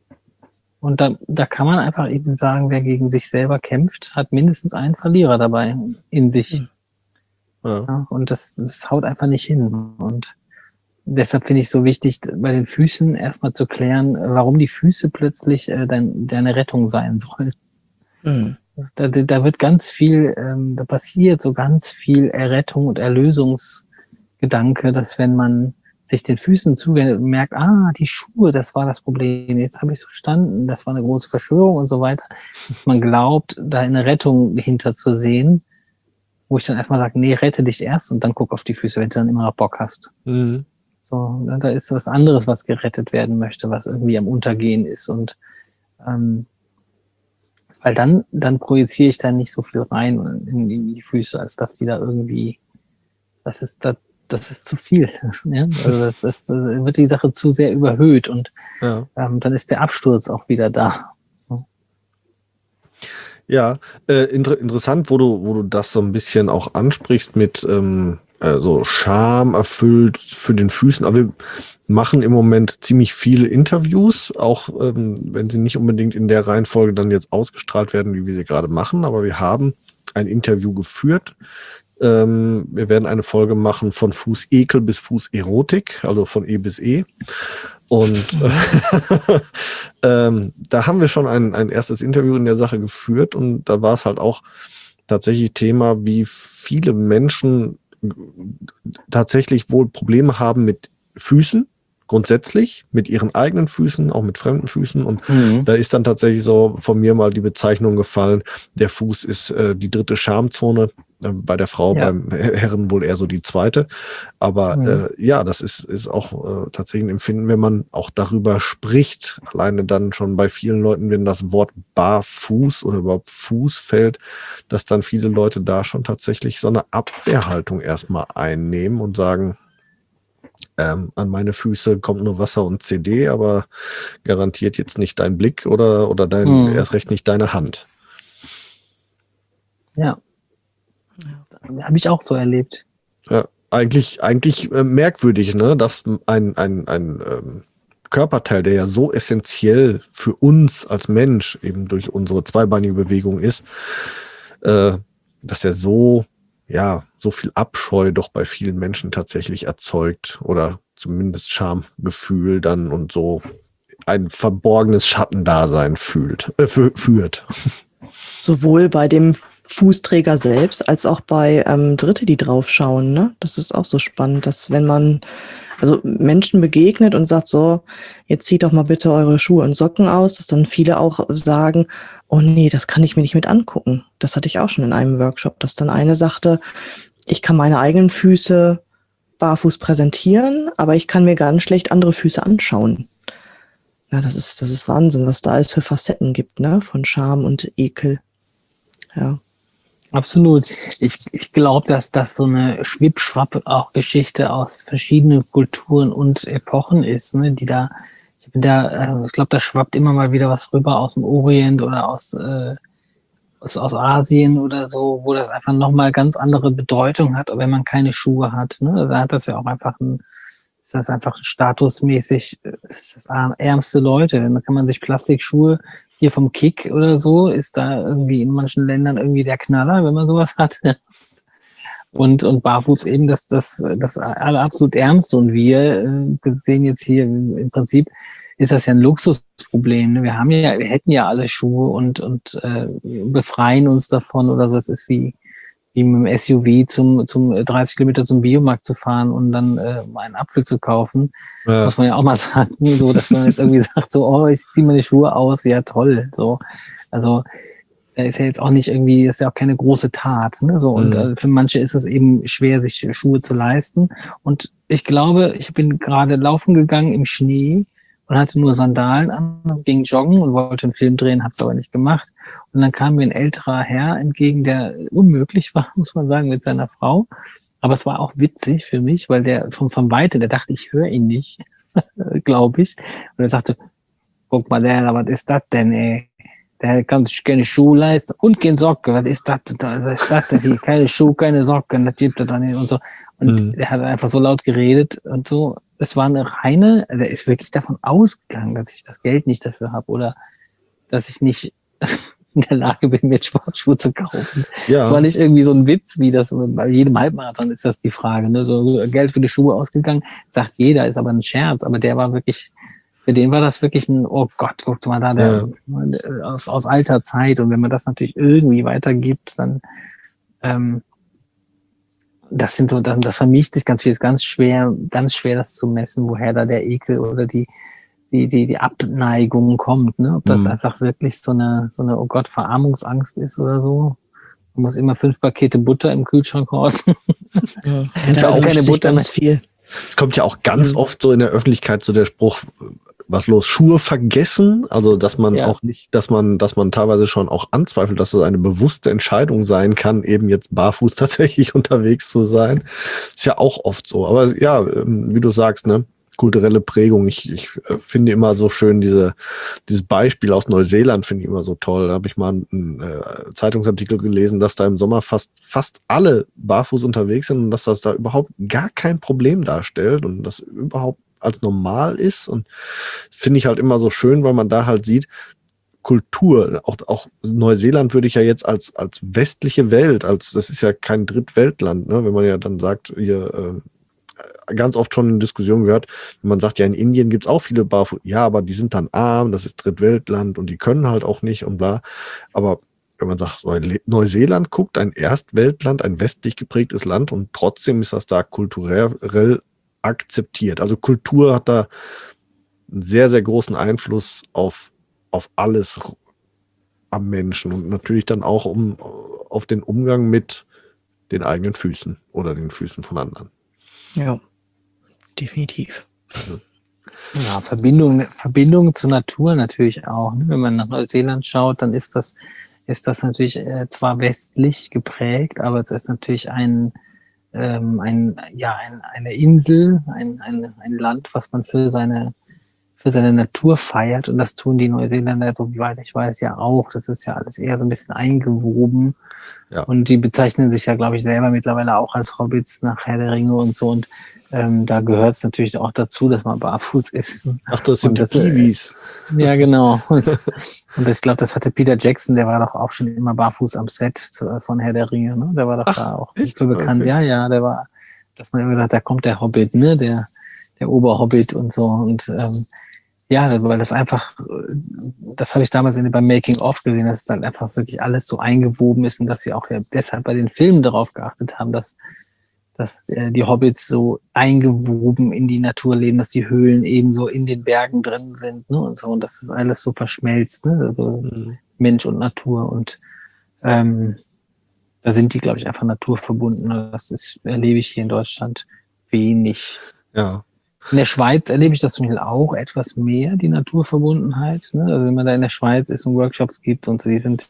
Und da, da kann man einfach eben sagen, wer gegen sich selber kämpft, hat mindestens einen Verlierer dabei in sich. Mhm. Ja. Ja, und das, das haut einfach nicht hin. Und deshalb finde ich es so wichtig, bei den Füßen erstmal zu klären, warum die Füße plötzlich äh, dein, deine Rettung sein sollen. Mhm. Da, da wird ganz viel, ähm, da passiert so ganz viel Errettung und Erlösungsgedanke, dass wenn man sich den Füßen zuwendet und merkt, ah, die Schuhe, das war das Problem, jetzt habe ich es verstanden, das war eine große Verschwörung und so weiter, dass man glaubt, da eine Rettung hinter zu sehen, wo ich dann erstmal sage, nee, rette dich erst und dann guck auf die Füße, wenn du dann immer noch Bock hast. Mhm. So, da ist was anderes, was gerettet werden möchte, was irgendwie am Untergehen ist und ähm, weil dann, dann projiziere ich da nicht so viel rein in, in die Füße, als dass die da irgendwie, das ist, das, das ist zu viel. Ja? Also das, das, das wird die Sache zu sehr überhöht und Ja. ähm, dann ist der Absturz auch wieder da. Ja, äh, inter interessant, wo du, wo du das so ein bisschen auch ansprichst mit ähm, äh, so Scham erfüllt für den Füßen. Aber wir machen im Moment ziemlich viele Interviews, auch ähm, wenn sie nicht unbedingt in der Reihenfolge dann jetzt ausgestrahlt werden, wie wir sie gerade machen. Aber wir haben ein Interview geführt. Ähm, wir werden eine Folge machen von Fußekel bis Fußerotik, also von E bis E. Und äh, ähm, da haben wir schon ein, ein erstes Interview in der Sache geführt und da war es halt auch tatsächlich Thema, wie viele Menschen tatsächlich wohl Probleme haben mit Füßen, grundsätzlich, mit ihren eigenen Füßen, auch mit fremden Füßen. Und Mhm. da ist dann tatsächlich so von mir mal die Bezeichnung gefallen, der Fuß ist äh, die dritte Schamzone. Bei der Frau, Ja. beim Herren wohl eher so die zweite. Aber Mhm. äh, ja, das ist, ist auch äh, tatsächlich ein Empfinden, wenn man auch darüber spricht. Alleine dann schon bei vielen Leuten, wenn das Wort Barfuß oder überhaupt Fuß fällt, dass dann viele Leute da schon tatsächlich so eine Abwehrhaltung erstmal einnehmen und sagen, ähm, an meine Füße kommt nur Wasser und C D, aber garantiert jetzt nicht dein Blick oder, oder dein, Mhm. erst recht nicht deine Hand. Ja. Habe ich auch so erlebt. Ja, eigentlich, eigentlich äh, merkwürdig, ne, dass ein, ein, ein ähm, Körperteil, der ja so essentiell für uns als Mensch eben durch unsere zweibeinige Bewegung ist, äh, dass er so, ja, so viel Abscheu doch bei vielen Menschen tatsächlich erzeugt oder zumindest Schamgefühl dann und so ein verborgenes Schattendasein fühlt, äh, fü- führt. Sowohl bei dem Fußträger selbst als auch bei ähm, Dritte, die draufschauen. Ne? Das ist auch so spannend, dass wenn man also Menschen begegnet und sagt so, jetzt zieht doch mal bitte eure Schuhe und Socken aus, dass dann viele auch sagen, oh nee, das kann ich mir nicht mit angucken. Das hatte ich auch schon in einem Workshop, dass dann eine sagte, ich kann meine eigenen Füße barfuß präsentieren, aber ich kann mir ganz schlecht andere Füße anschauen. Ja, das ist, das ist Wahnsinn, was da alles für Facetten gibt, ne? Von Scham und Ekel. Ja. Absolut. Ich, ich glaube, dass das so eine Schwipp-Schwapp auch Geschichte aus verschiedenen Kulturen und Epochen ist, ne, die da, ich bin da, ich glaube, da schwappt immer mal wieder was rüber aus dem Orient oder aus, äh, aus, aus Asien oder so, wo das einfach nochmal ganz andere Bedeutung hat, wenn man keine Schuhe hat, ne, da hat das ja auch einfach ein, ist das einfach statusmäßig, ist das ärmste Leute, dann kann man sich Plastikschuhe hier vom Kick oder so, ist da irgendwie in manchen Ländern irgendwie der Knaller, wenn man sowas hat. Und, und barfuß eben das, das, das alle absolut ernst. Und wir äh, sehen jetzt hier im Prinzip, ist das ja ein Luxusproblem. Ne? Wir haben ja, wir hätten ja alle Schuhe und, und äh, befreien uns davon oder so. Es ist wie, wie mit dem S U V zum, zum dreißig Kilometer zum Biomarkt zu fahren und dann äh, mal einen Apfel zu kaufen. Ja. Muss man ja auch mal sagen, so, dass man jetzt irgendwie sagt, so, oh, ich ziehe meine Schuhe aus, ja toll. So, also da ist ja jetzt auch nicht irgendwie, ist ja auch keine große Tat, ne? So, und mhm. äh, für manche ist es eben schwer, sich Schuhe zu leisten. Und ich glaube, ich bin gerade laufen gegangen im Schnee und hatte nur Sandalen an, ging joggen und wollte einen Film drehen, hab's aber nicht gemacht. Und dann kam mir ein älterer Herr entgegen, der unmöglich war, muss man sagen, mit seiner Frau. Aber es war auch witzig für mich, weil der vom, vom Weite, der dachte, ich höre ihn nicht, glaube ich. Und er sagte, guck mal, der, was ist das denn, ey? Der kann sich keine Schuhe leisten und keine Socken. Was ist das? Was ist das denn? Keine Schuhe, keine Socken, das gibt er dann nicht und so. Und mhm. er hat einfach so laut geredet und so. Es war eine reine, also er ist wirklich davon ausgegangen, dass ich das Geld nicht dafür habe oder dass ich nicht in der Lage bin, mir Sportschuhe zu kaufen. Ja. Das war nicht irgendwie so ein Witz, wie das bei jedem Halbmarathon ist das die Frage. Ne? So Geld für die Schuhe ausgegangen, sagt jeder, ist aber ein Scherz. Aber der war wirklich, für den war das wirklich ein, oh Gott, guckt mal da, der ja. aus, aus alter Zeit. Und wenn man das natürlich irgendwie weitergibt, dann ähm, das sind so, das, das vermischt sich ganz viel, ist ganz schwer, ganz schwer, das zu messen, woher da der Ekel oder die, die, die, die Abneigung kommt, ne? Ob das mhm. einfach wirklich so eine, so eine, oh Gott, Verarmungsangst ist oder so. Man muss immer fünf Pakete Butter im Kühlschrank horten. Ja, da ist keine Butter ganz viel. Es kommt ja auch ganz mhm. oft so in der Öffentlichkeit so der Spruch, was los, Schuhe vergessen, also dass man ja. auch nicht, dass man, dass man teilweise schon auch anzweifelt, dass es eine bewusste Entscheidung sein kann, eben jetzt barfuß tatsächlich unterwegs zu sein. Ist ja auch oft so. Aber ja, wie du sagst, ne, kulturelle Prägung. Ich, ich finde immer so schön diese, dieses Beispiel aus Neuseeland finde ich immer so toll. Da habe ich mal einen äh, Zeitungsartikel gelesen, dass da im Sommer fast, fast alle barfuß unterwegs sind und dass das da überhaupt gar kein Problem darstellt und das überhaupt als normal ist, und finde ich halt immer so schön, weil man da halt sieht, Kultur, auch, auch Neuseeland würde ich ja jetzt als, als westliche Welt, als, das ist ja kein Drittweltland, ne, wenn man ja dann sagt, hier, äh, ganz oft schon in Diskussionen gehört, wenn man sagt, ja, in Indien gibt's auch viele Barfuß, ja, aber die sind dann arm, das ist Drittweltland und die können halt auch nicht und bla, aber wenn man sagt, Neuseeland guckt, ein Erstweltland, ein westlich geprägtes Land, und trotzdem ist das da kulturell akzeptiert. Also Kultur hat da einen sehr, sehr großen Einfluss auf, auf alles am Menschen und natürlich dann auch um, auf den Umgang mit den eigenen Füßen oder den Füßen von anderen. Ja, definitiv. Also. Ja, Verbindung, Verbindung zur Natur natürlich auch. Ne? Wenn man nach Neuseeland schaut, dann ist das, ist das natürlich äh, zwar westlich geprägt, aber es ist natürlich ein Ähm, ein, ja, ein, eine Insel, ein, ein, ein Land, was man für seine, für seine Natur feiert. Und das tun die Neuseeländer, soweit ich weiß, ja auch. Das ist ja alles eher so ein bisschen eingewoben. Ja. Und die bezeichnen sich ja, glaube ich, selber mittlerweile auch als Hobbits nach Herr der Ringe und so. Und ähm, da gehört es natürlich auch dazu, dass man barfuß ist. Ach, das sind die Kiwis. Äh, ja, genau. Und, und ich glaube, das hatte Peter Jackson, der war doch auch schon immer barfuß am Set zu, von Herr der Ringe. Ne? Der war doch Ach, da auch echt? Für bekannt. Okay. Ja, ja, der war, dass man immer gedacht, da kommt der Hobbit, ne, der, der Oberhobbit und so. Und ähm, ja, weil das einfach, das habe ich damals in, beim Making-of gesehen, dass es dann einfach wirklich alles so eingewoben ist und dass sie auch ja deshalb bei den Filmen darauf geachtet haben, dass dass äh, die Hobbits so eingewoben in die Natur leben, dass die Höhlen eben so in den Bergen drin sind, ne, und so, und dass das alles so verschmelzt, ne, also mhm. Mensch und Natur, und ähm, da sind die, glaube ich, einfach naturverbunden. Das ist, erlebe ich hier in Deutschland wenig. Ja. In der Schweiz erlebe ich das zum Beispiel auch etwas mehr, die Naturverbundenheit, ne, also wenn man da in der Schweiz ist und Workshops gibt und die sind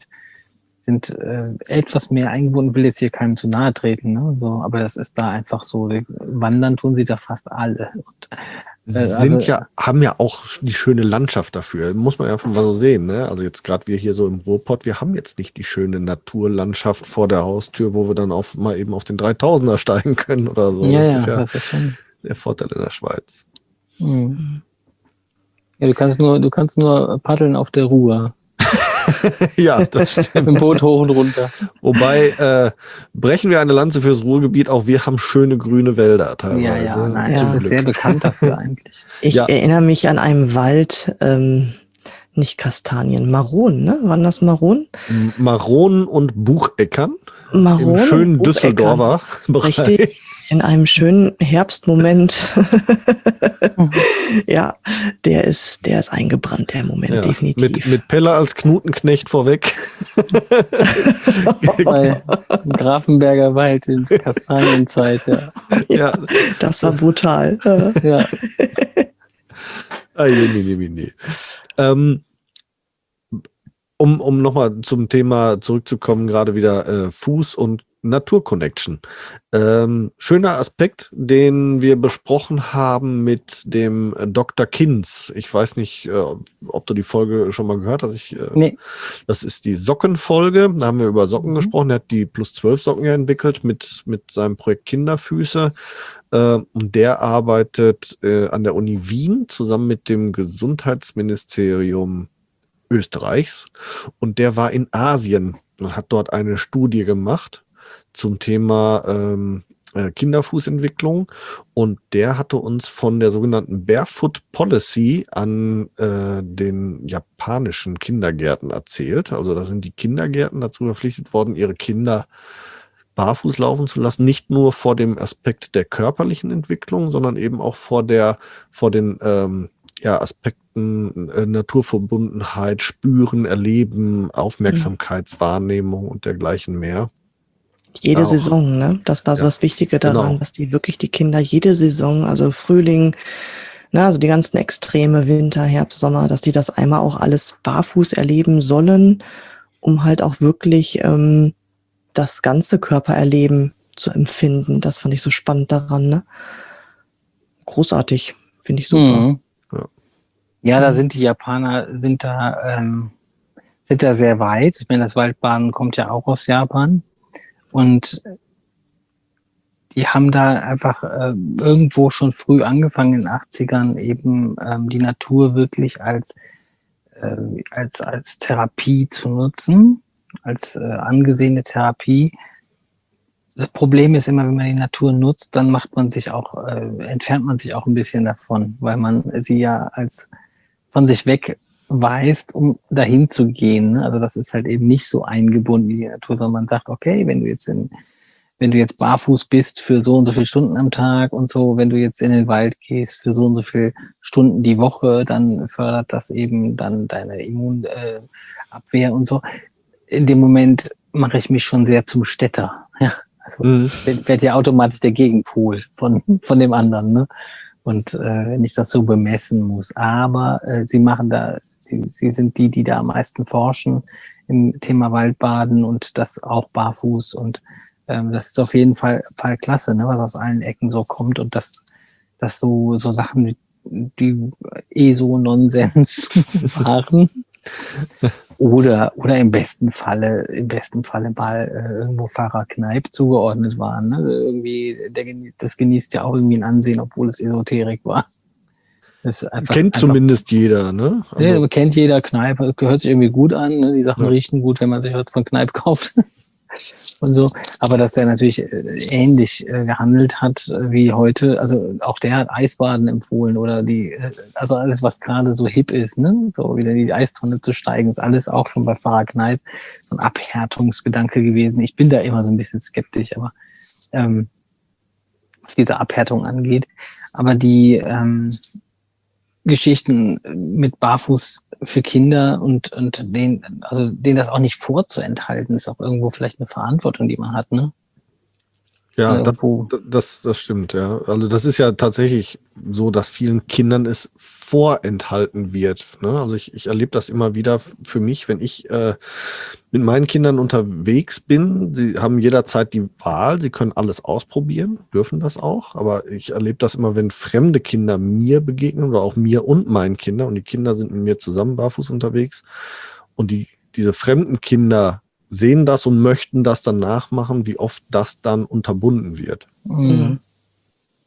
sind äh, etwas mehr eingebunden, will jetzt hier keinem zu nahe treten, ne? So, aber das ist da einfach so. Wandern tun sie da fast alle. Und, äh, sind also, ja, haben ja auch die schöne Landschaft dafür, muss man ja einfach mal so sehen, ne? Also jetzt gerade wir hier so im Ruhrpott, wir haben jetzt nicht die schöne Naturlandschaft vor der Haustür, wo wir dann auf, mal eben auf den dreitausender steigen können oder so. Ja, das ist ja, ja das ist schon der Vorteil in der Schweiz. Mhm. Ja, du kannst nur, du kannst nur paddeln auf der Ruhr. Ja, das stimmt. Mit dem Boot hoch und runter. Wobei, äh, brechen wir eine Lanze fürs Ruhrgebiet, auch wir haben schöne grüne Wälder teilweise. Ja, ja, nein, Ja. das Zum ist Glück. sehr bekannt dafür eigentlich. Ich Ja. erinnere mich an einen Wald, ähm, nicht Kastanien, Maronen, ne? Waren das Maronen? Maronen und Bucheckern Maronen? im schönen und Düsseldorfer Bereich. Richtig. In einem schönen Herbstmoment. Ja, der ist, der ist eingebrannt, der Moment, Ja, definitiv. mit, mit Pelle als Knutenknecht vorweg. Bei Grafenberger Wald in Kastanienzeit, ja. Ja. Das war brutal. Äh, ja. Ah, je, je, je, je. Ähm, um um nochmal zum Thema zurückzukommen, gerade wieder äh, Fuß- und Naturconnection. Ähm, schöner Aspekt, den wir besprochen haben mit dem Doktor Kinz. Ich weiß nicht, äh, ob du die Folge schon mal gehört hast. Ich, äh, Nee. Das ist die Sockenfolge. Da haben wir über Socken Mhm. gesprochen. Er hat die plus zwölf Socken ja entwickelt mit, mit seinem Projekt Kinderfüße. Äh, und der arbeitet äh, an der Uni Wien zusammen mit dem Gesundheitsministerium Österreichs. Und der war in Asien und hat dort eine Studie gemacht zum Thema ähm, äh, Kinderfußentwicklung. Und der hatte uns von der sogenannten Barefoot Policy an äh, den japanischen Kindergärten erzählt. Also da sind die Kindergärten dazu verpflichtet worden, ihre Kinder barfuß laufen zu lassen, nicht nur vor dem Aspekt der körperlichen Entwicklung, sondern eben auch vor der, vor den ähm, ja, Aspekten äh, Naturverbundenheit, Spüren, Erleben, Aufmerksamkeitswahrnehmung und dergleichen mehr. Jede Auch. Saison, ne? Das war so Ja, das Wichtige daran, genau. dass die wirklich die Kinder jede Saison, also Frühling, ne, also die ganzen Extreme, Winter, Herbst, Sommer, dass die das einmal auch alles barfuß erleben sollen, um halt auch wirklich ähm, das ganze Körpererleben zu empfinden. Das fand ich so spannend daran, ne? Großartig, finde ich super. Mhm. Ja. Ja, da Mhm. sind die Japaner, sind da, ähm, sind da sehr weit. Ich meine, das Waldbaden kommt ja auch aus Japan. Und die haben da einfach äh, irgendwo schon früh angefangen in den achtzigern eben ähm, die Natur wirklich als, äh, als, als Therapie zu nutzen, als äh, angesehene Therapie. Das Problem ist immer, wenn man die Natur nutzt, dann macht man sich auch, äh, entfernt man sich auch ein bisschen davon, weil man sie ja als von sich wegweist, um dahin zu gehen. Also das ist halt eben nicht so eingebunden in die Natur, sondern man sagt, okay, wenn du jetzt in, wenn du jetzt barfuß bist für so und so viele Stunden am Tag und so, wenn du jetzt in den Wald gehst für so und so viele Stunden die Woche, dann fördert das eben dann deine Immunabwehr und so. In dem Moment mache ich mich schon sehr zum Städter. Ja, also Mhm. werde ja automatisch der Gegenpol von, von dem anderen, ne? Und äh, wenn ich das so bemessen muss. Aber äh, sie machen da, sie, sie sind die, die da am meisten forschen im Thema Waldbaden und das auch barfuß. Und ähm, das ist auf jeden Fall, Fall klasse, ne, was aus allen Ecken so kommt. Und das, das so, so Sachen, die eh so Nonsens waren. Oder, oder im besten Falle, im besten Falle mal äh, irgendwo Pfarrer Kneipp zugeordnet waren. Ne? Irgendwie, der, genie- das genießt ja auch irgendwie ein Ansehen, obwohl es Esoterik war. Das ist einfach, Kennt einfach, zumindest jeder, ne? Ja, Also, kennt jeder Kneipp, hört sich irgendwie gut an. Ne? Die Sachen Ja. riechen gut, wenn man sich was von Kneipp kauft. Und so. Aber dass er natürlich äh, ähnlich äh, gehandelt hat äh, wie heute, also auch der hat Eisbaden empfohlen oder die, äh, also alles, was gerade so hip ist, ne, so wieder in die Eistonne zu steigen, ist alles auch schon bei Pfarrer Kneipp so ein Abhärtungsgedanke gewesen. Ich bin da immer so ein bisschen skeptisch, aber ähm, was diese Abhärtung angeht. Aber die ähm, Geschichten mit Barfuß für Kinder und, und denen, also denen das auch nicht vorzuenthalten, ist auch irgendwo vielleicht eine Verantwortung, die man hat, ne? ja, Ja, das, irgendwo. das, das stimmt, ja. Also das ist ja tatsächlich so, dass vielen Kindern es vorenthalten wird. Ne? Also ich, ich erlebe das immer wieder f- für mich, wenn ich äh, mit meinen Kindern unterwegs bin. Sie haben jederzeit die Wahl, sie können alles ausprobieren, dürfen das auch. Aber ich erlebe das immer, wenn fremde Kinder mir begegnen oder auch mir und meinen Kindern und die Kinder sind mit mir zusammen barfuß unterwegs und die, diese fremden Kinder sehen das und möchten das dann nachmachen, wie oft das dann unterbunden wird. Mhm.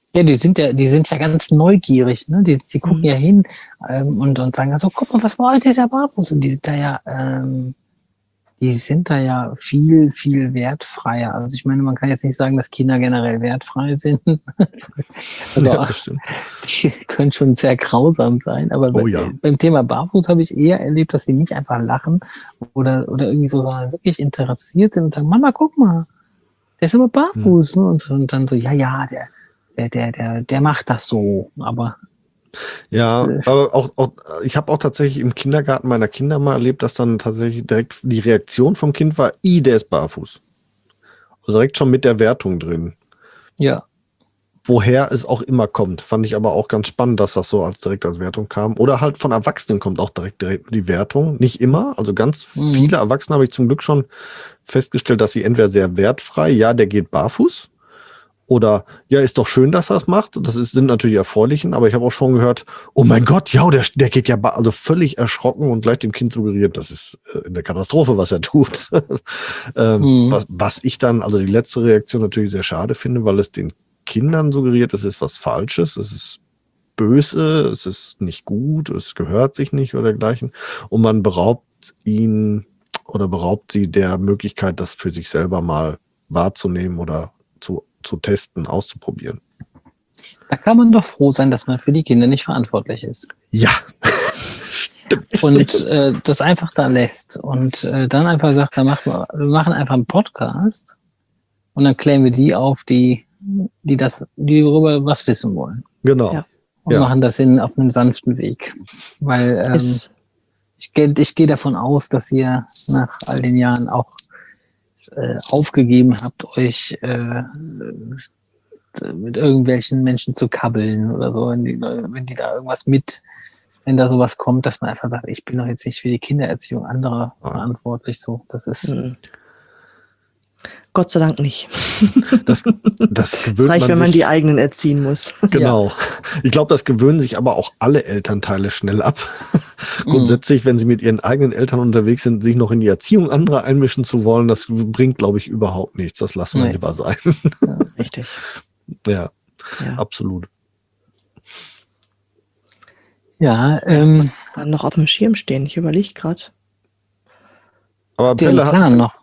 Ja, die sind ja, die sind ja ganz neugierig, ne? Die, die gucken Mhm. ja hin ähm, und, und sagen so, guck mal, was war heute dieser Barfuß? Und die sind da ja, ähm, die sind da ja viel, viel wertfreier. Also ich meine, man kann jetzt nicht sagen, dass Kinder generell wertfrei sind. Also Ja, das stimmt. die können schon sehr grausam sein. Aber Oh bei- ja. beim Thema Barfuß habe ich eher erlebt, dass sie nicht einfach lachen oder, oder irgendwie so, sondern wirklich interessiert sind und sagen, Mama, guck mal, der ist aber barfuß. Ne? Und, so- und dann so, ja, ja, der, der, der, der, der macht das so. Aber Ja, Äh. aber auch, auch ich habe auch tatsächlich im Kindergarten meiner Kinder mal erlebt, dass dann tatsächlich direkt die Reaktion vom Kind war, i, der ist barfuß. Also direkt schon mit der Wertung drin. ja, Woher es auch immer kommt, fand ich aber auch ganz spannend, dass das so als direkt als Wertung kam. Oder halt von Erwachsenen kommt auch direkt, direkt die Wertung. Nicht immer, also ganz Mhm. viele Erwachsene habe ich zum Glück schon festgestellt, dass sie entweder sehr wertfrei, ja, der geht barfuß, oder ja, ist doch schön, dass er das macht. Das ist, sind natürlich die erfreulichen, aber ich habe auch schon gehört, oh mein Gott, ja, der, der geht ja, ba- also völlig erschrocken und gleich dem Kind suggeriert, das ist äh, eine Katastrophe, was er tut. ähm, Mhm. was, was ich dann, also die letzte Reaktion natürlich sehr schade finde, weil es den Kindern suggeriert, es ist was Falsches, es ist böse, es ist nicht gut, es gehört sich nicht oder dergleichen. Und man beraubt ihn oder beraubt sie der Möglichkeit, das für sich selber mal wahrzunehmen oder zu, zu testen, auszuprobieren. da kann man doch froh sein, dass man für die Kinder nicht verantwortlich ist. Ja, stimmt. Und äh, das einfach da lässt und äh, dann einfach sagt, da machen wir, wir machen einfach einen Podcast und dann klären wir die auf, die, die das, die darüber was wissen wollen. Genau. Ja. Und Ja. machen das in, auf einem sanften Weg. Weil ähm, Ist, ich, gehe ich gehe davon aus, dass ihr nach all den Jahren auch äh, aufgegeben habt, euch äh, mit irgendwelchen Menschen zu kabbeln oder so, wenn die, wenn die da irgendwas mit, wenn da sowas kommt, dass man einfach sagt, ich bin doch jetzt nicht für die Kindererziehung anderer Ah. verantwortlich. So, das ist mm. Gott sei Dank nicht. Das, das Es gewöhnt reicht, man wenn man sich, die eigenen erziehen muss. Genau. Ich glaube, das gewöhnen sich aber auch alle Elternteile schnell ab. Grundsätzlich, wenn sie mit ihren eigenen Eltern unterwegs sind, sich noch in die Erziehung anderer einmischen zu wollen, das bringt, glaube ich, überhaupt nichts. Das lassen wir Nee. lieber sein. Richtig. Ja, Ja. absolut. ja, ähm, Dann noch auf dem Schirm stehen. Ich überlege gerade. Aber den Bella, Plan noch.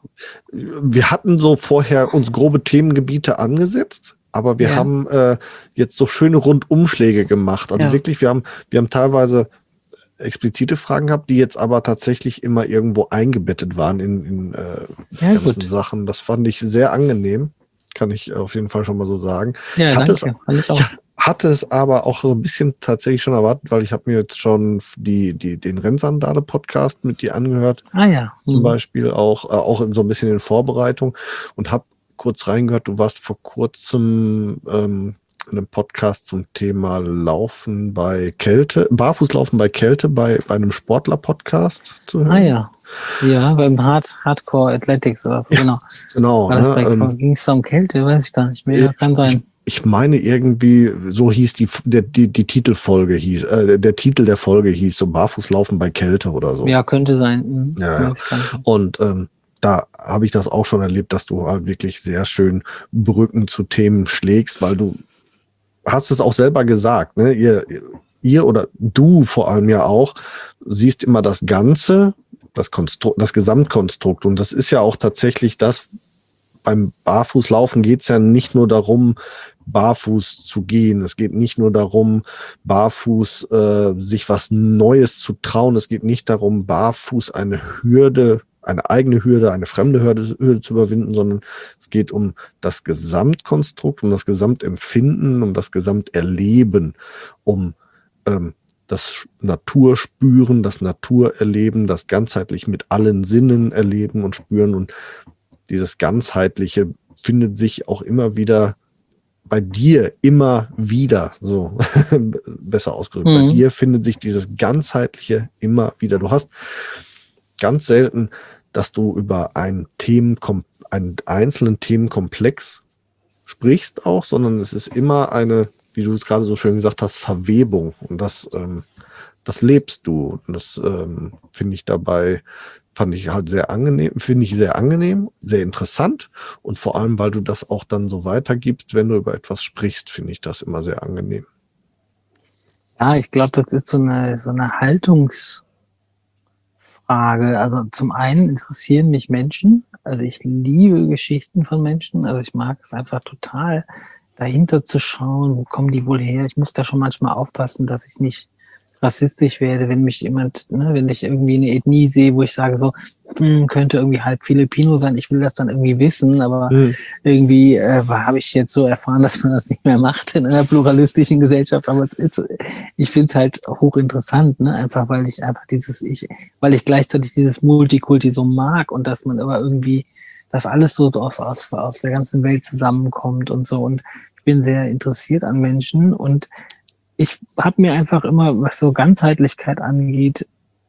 wir hatten so vorher uns grobe Themengebiete angesetzt, aber wir Ja. haben äh, jetzt so schöne Rundumschläge gemacht. Also Ja. wirklich, wir haben, wir haben teilweise explizite Fragen gehabt, die jetzt aber tatsächlich immer irgendwo eingebettet waren in, in äh, Ja, ganzen gut. Sachen. Das fand ich sehr angenehm, kann ich auf jeden Fall schon mal so sagen. Ja, ich hatte es, danke. Fand ich auch. ich hatte es aber auch so ein bisschen tatsächlich schon erwartet, weil ich habe mir jetzt schon die, die, den Rennsandale-Podcast mit dir angehört, Ah ja. zum Mhm. Beispiel auch, äh, auch so ein bisschen in Vorbereitung und habe kurz reingehört, du warst vor kurzem ähm, in einem Podcast zum Thema Laufen bei Kälte, Barfußlaufen bei Kälte bei, bei einem Sportler-Podcast zu hören. Ah ja. Ja, beim Hard, Hardcore Athletics oder so, genau. Genau. War das Ne? bei, Ähm, ging es da um Kälte? Weiß ich gar nicht mehr. ich- Kann sein. Ich meine irgendwie, so hieß die, der, die, die Titelfolge hieß, äh, der, der Titel der Folge hieß so Barfußlaufen bei Kälte oder so. Ja, könnte sein. Mhm. Ja, ja. Weiß ich gar nicht. Und ähm, da habe ich das auch schon erlebt, dass du halt wirklich sehr schön Brücken zu Themen schlägst, weil du hast es auch selber gesagt, ne? Ihr, ihr oder du vor allem ja auch, siehst immer das Ganze, das Konstrukt, das Gesamtkonstrukt. Und das ist ja auch tatsächlich das, beim Barfußlaufen geht es ja nicht nur darum, barfuß zu gehen. Es geht nicht nur darum, barfuß äh, sich was Neues zu trauen. Es geht nicht darum, barfuß eine Hürde, eine eigene Hürde, eine fremde Hürde, Hürde zu überwinden, sondern es geht um das Gesamtkonstrukt, um das Gesamtempfinden, um das Gesamterleben, um ähm, das Naturspüren, das Naturerleben, das ganzheitlich mit allen Sinnen erleben und spüren. Und dieses Ganzheitliche findet sich auch immer wieder bei dir immer wieder, so besser ausgedrückt, Mhm. bei dir findet sich dieses Ganzheitliche immer wieder. Du hast ganz selten, dass du über einen Themenkom einen einzelnen Themenkomplex sprichst auch, sondern es ist immer eine, wie du es gerade so schön gesagt hast, Verwebung. Und das, ähm, das lebst du. Und das ähm, finde ich dabei fand ich halt sehr angenehm, finde ich sehr angenehm, sehr interessant und vor allem, weil du das auch dann so weitergibst, wenn du über etwas sprichst, finde ich das immer sehr angenehm. Ja, ich glaube, das ist so eine, so eine Haltungsfrage. Also zum einen interessieren mich Menschen, also ich liebe Geschichten von Menschen, also ich mag es einfach total, dahinter zu schauen, wo kommen die wohl her. Ich muss da schon manchmal aufpassen, dass ich nicht rassistisch werde, wenn mich jemand, ne, wenn ich irgendwie eine Ethnie sehe, wo ich sage so, hm, könnte irgendwie halb Filipino sein, ich will das dann irgendwie wissen, aber Mhm. irgendwie äh, habe ich jetzt so erfahren, dass man das nicht mehr macht in einer pluralistischen Gesellschaft, aber es ist, ich finde es halt hochinteressant, ne, einfach weil ich einfach dieses, ich, weil ich gleichzeitig dieses Multikulti so mag und dass man aber irgendwie, dass alles so aus, aus, aus der ganzen Welt zusammenkommt und so und ich bin sehr interessiert an Menschen und ich habe mir einfach immer, was so Ganzheitlichkeit angeht,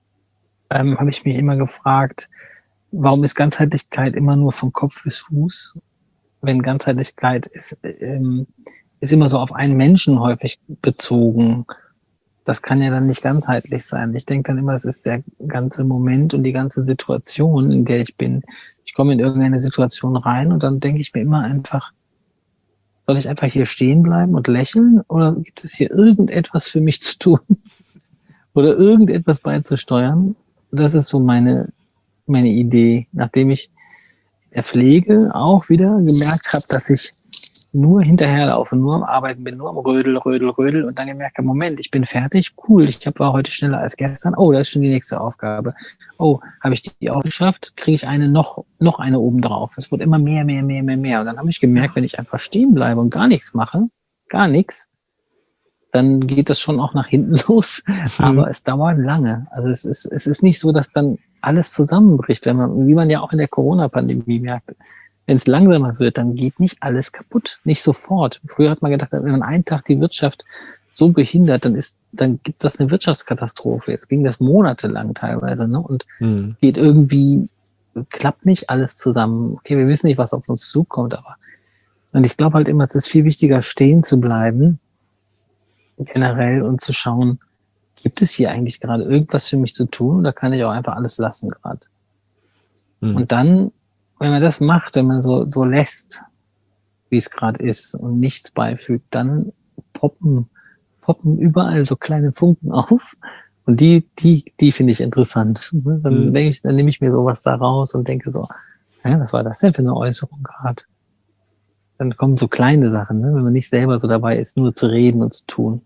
ähm, habe ich mich immer gefragt, warum ist Ganzheitlichkeit immer nur von Kopf bis Fuß? Wenn Ganzheitlichkeit ist, ähm, ist immer so auf einen Menschen häufig bezogen. Das kann ja dann nicht ganzheitlich sein. Ich denke dann immer, es ist der ganze Moment und die ganze Situation, in der ich bin. Ich komme in irgendeine Situation rein und dann denke ich mir immer einfach, soll ich einfach hier stehen bleiben und lächeln oder gibt es hier irgendetwas für mich zu tun oder irgendetwas beizusteuern? Das ist so meine, meine Idee, nachdem ich in der Pflege auch wieder gemerkt habe, dass ich nur hinterherlaufe, nur am Arbeiten bin, nur am Rödel, Rödel, Rödel und dann gemerkt habe, Moment, ich bin fertig, cool, ich war heute schneller als gestern, oh, da ist schon die nächste Aufgabe. Oh, habe ich die auch geschafft, kriege ich eine noch, noch eine oben drauf. Es wird immer mehr, mehr, mehr, mehr, mehr. Und dann habe ich gemerkt, wenn ich einfach stehen bleibe und gar nichts mache, gar nichts, dann geht das schon auch nach hinten los. Aber es dauert lange. Also es ist, es ist nicht so, dass dann alles zusammenbricht, wenn man, wie man ja auch in der Corona-Pandemie merkt. Wenn es langsamer wird, dann geht nicht alles kaputt, nicht sofort. Früher hat man gedacht, wenn man einen Tag die Wirtschaft so behindert, dann ist, dann gibt das eine Wirtschaftskatastrophe. Jetzt ging das monatelang teilweise, ne? Und mhm. geht irgendwie, klappt nicht alles zusammen. Okay, wir wissen nicht, was auf uns zukommt, aber und ich glaube halt immer, es ist viel wichtiger, stehen zu bleiben, generell und zu schauen, gibt es hier eigentlich gerade irgendwas für mich zu tun oder kann ich auch einfach alles lassen gerade? Mhm. Und dann, wenn man das macht, wenn man so, so lässt, wie es gerade ist und nichts beifügt, dann poppen, poppen überall so kleine Funken auf. Und die, die, die finde ich interessant. Dann mhm. denke ich, dann nehme ich mir sowas da raus und denke so, hä, was war das denn für eine Äußerung gerade? Dann kommen so kleine Sachen, ne? Wenn man nicht selber so dabei ist, nur zu reden und zu tun.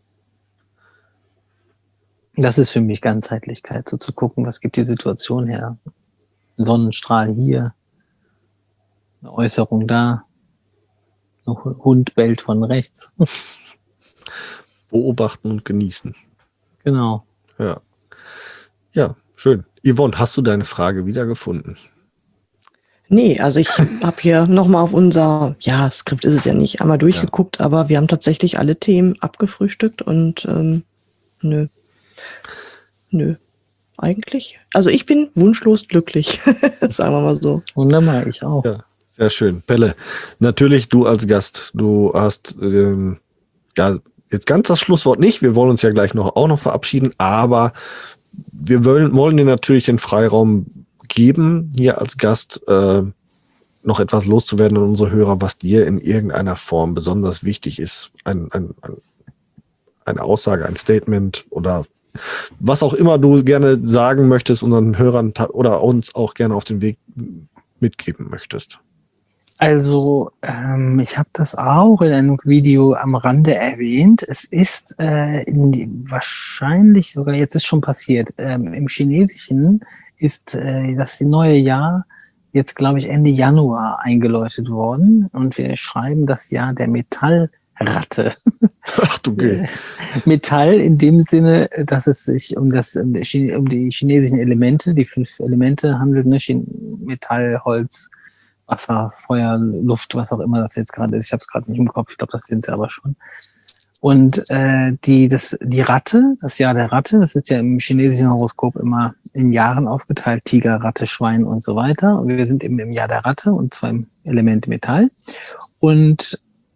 Das ist für mich Ganzheitlichkeit, so zu gucken, was gibt die Situation her? Ein Sonnenstrahl hier, eine Äußerung da, ein Hund bellt von rechts. Beobachten und genießen. Genau. Ja. Ja, schön. Yvonne, hast du deine Frage wiedergefunden? Nee, also ich habe hier nochmal auf unser, ja, Skript ist es ja nicht, einmal durchgeguckt, ja. Aber wir haben tatsächlich alle Themen abgefrühstückt und ähm, nö. Nö. Eigentlich. Also ich bin wunschlos glücklich, sagen wir mal so. Wunderbar, ich auch. Ja, sehr schön. Pelle, natürlich du als Gast, du hast ähm, ja jetzt ganz das Schlusswort nicht. Wir wollen uns ja gleich noch auch noch verabschieden, aber wir wollen, wollen dir natürlich den Freiraum geben, hier als Gast äh, noch etwas loszuwerden an unsere Hörer, was dir in irgendeiner Form besonders wichtig ist. Ein, ein, ein, eine Aussage, ein Statement oder was auch immer du gerne sagen möchtest, unseren Hörern oder uns auch gerne auf den Weg mitgeben möchtest. Also, ähm, ich habe das auch in einem Video am Rande erwähnt. Es ist äh, in die, wahrscheinlich sogar, jetzt ist schon passiert, ähm, im Chinesischen ist äh, das neue Jahr jetzt, glaube ich, Ende Januar eingeläutet worden. Und wir schreiben das Jahr der Metallratte. Ach du Geh. Metall in dem Sinne, dass es sich um das um die chinesischen Elemente, die fünf Elemente handelt, ne? Metall, Holz, Wasser, Feuer, Luft, was auch immer das jetzt gerade ist. Ich habe es gerade nicht im Kopf, ich glaube, das sind sie aber schon. Und äh, die, das, die Ratte, das Jahr der Ratte, das ist ja im chinesischen Horoskop immer in Jahren aufgeteilt, Tiger, Ratte, Schwein und so weiter. Und wir sind eben im Jahr der Ratte und zwar im Element Metall. Und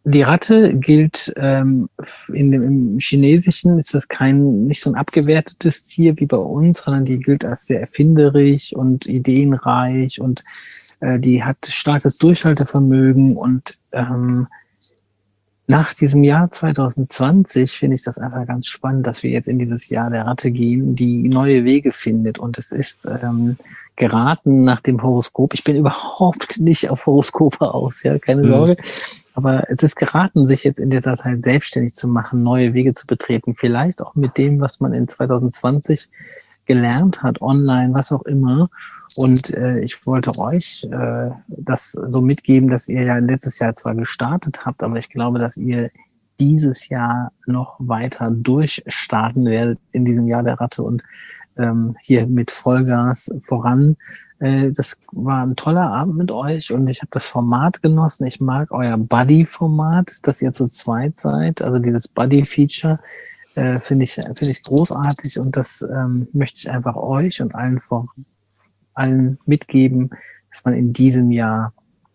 Die Ratte gilt ähm, in dem, im Chinesischen ist das kein nicht so ein abgewertetes Tier wie bei uns, sondern die gilt als sehr erfinderisch und ideenreich und äh, die hat starkes Durchhaltevermögen und ähm, nach diesem Jahr zwanzig zwanzig finde ich das einfach ganz spannend, dass wir jetzt in dieses Jahr der Ratte gehen, die neue Wege findet. Und es ist ähm, geraten nach dem Horoskop. Ich bin überhaupt nicht auf Horoskope aus, ja, keine mhm. Sorge. Aber es ist geraten, sich jetzt in dieser Zeit selbstständig zu machen, neue Wege zu betreten. Vielleicht auch mit dem, was man in zwanzig zwanzig gelernt hat, online, was auch immer. Und äh, ich wollte euch äh, das so mitgeben, dass ihr ja letztes Jahr zwar gestartet habt, aber ich glaube, dass ihr dieses Jahr noch weiter durchstarten werdet in diesem Jahr der Ratte und ähm, hier mit Vollgas voran. Äh, das war ein toller Abend mit euch und ich habe das Format genossen. Ich mag euer Buddy-Format, dass ihr zu zweit seid, also dieses Buddy-Feature. Äh, finde ich, finde ich großartig und das ähm, möchte ich einfach euch und allen vor, allen mitgeben, dass man in diesem Jahr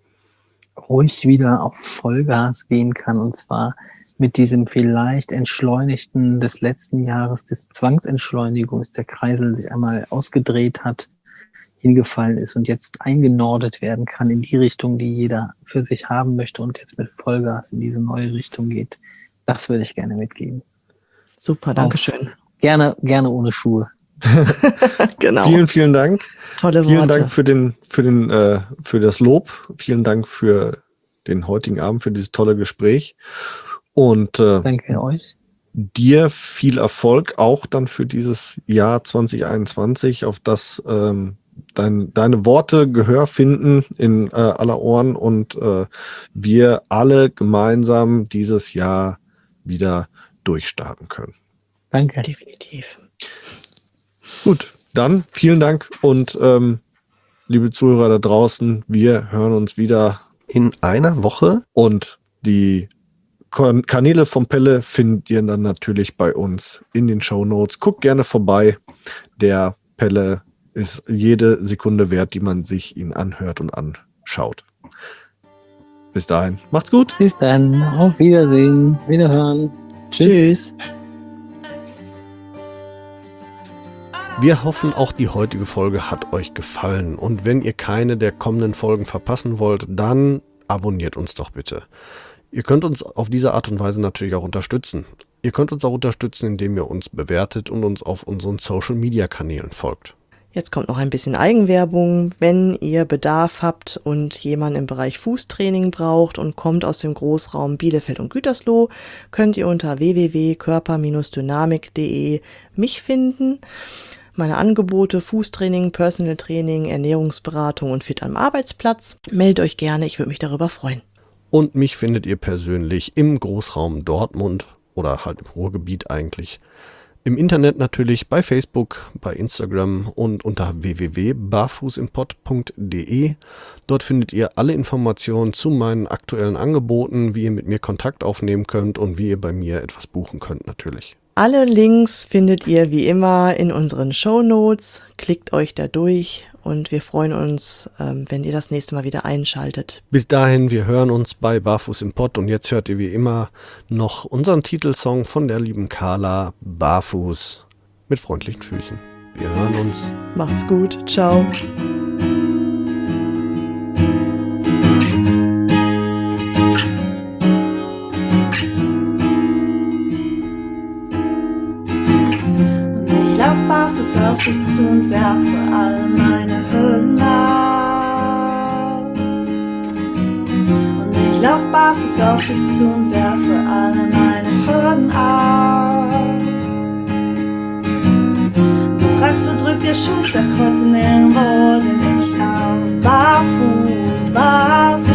ruhig wieder auf Vollgas gehen kann und zwar mit diesem vielleicht Entschleunigten des letzten Jahres, des Zwangsentschleunigungs, der Kreisel sich einmal ausgedreht hat, hingefallen ist und jetzt eingenordet werden kann in die Richtung, die jeder für sich haben möchte und jetzt mit Vollgas in diese neue Richtung geht. Das würde ich gerne mitgeben. Super, danke schön. Gerne, gerne ohne Schuhe. Genau. Vielen, vielen Dank. Tolle Worte. Vielen Dank für den, für den, äh, für das Lob. Vielen Dank für den heutigen Abend, für dieses tolle Gespräch. Und äh, danke euch. Dir viel Erfolg auch dann für dieses Jahr zwanzig einundzwanzig, auf das ähm, dein, deine Worte Gehör finden in äh, aller Ohren und äh, wir alle gemeinsam dieses Jahr wieder durchstarten können. Danke. Definitiv. Gut, dann vielen Dank und ähm, liebe Zuhörer da draußen, wir hören uns wieder in einer Woche und die Kan- Kanäle vom Pelle findet ihr dann natürlich bei uns in den Shownotes. Guckt gerne vorbei. Der Pelle ist jede Sekunde wert, die man sich ihn anhört und anschaut. Bis dahin, macht's gut. Bis dann, auf Wiedersehen, Wiederhören. Tschüss. Tschüss. Wir hoffen, auch die heutige Folge hat euch gefallen. Und wenn ihr keine der kommenden Folgen verpassen wollt, dann abonniert uns doch bitte. Ihr könnt uns auf diese Art und Weise natürlich auch unterstützen. Ihr könnt uns auch unterstützen, indem ihr uns bewertet und uns auf unseren Social-Media-Kanälen folgt. Jetzt kommt noch ein bisschen Eigenwerbung. Wenn ihr Bedarf habt und jemanden im Bereich Fußtraining braucht und kommt aus dem Großraum Bielefeld und Gütersloh, könnt ihr unter w w w punkt körper dynamik punkt de mich finden. Meine Angebote Fußtraining, Personal Training, Ernährungsberatung und Fit am Arbeitsplatz. Meldet euch gerne, ich würde mich darüber freuen. Und mich findet ihr persönlich im Großraum Dortmund oder halt im Ruhrgebiet eigentlich. Im Internet natürlich, bei Facebook, bei Instagram und unter w w w punkt barfußimpod punkt de. Dort findet ihr alle Informationen zu meinen aktuellen Angeboten, wie ihr mit mir Kontakt aufnehmen könnt und wie ihr bei mir etwas buchen könnt natürlich. Alle Links findet ihr wie immer in unseren Shownotes. Klickt euch da durch und wir freuen uns, ähm, wenn ihr das nächste Mal wieder einschaltet. Bis dahin, wir hören uns bei Barfuß im Pott und jetzt hört ihr wie immer noch unseren Titelsong von der lieben Carla, Barfuß mit freundlichen Füßen. Wir hören uns. Macht's gut. Ciao. Barfuß auf dich zu und werfe all meine Hürden ab. Und ich lauf barfuß auf dich zu und werfe alle meine Hürden ab. Du fragst, wo drückt der Schuh, sag heute nirgendwo, denn ich lauf barfuß, barfuß.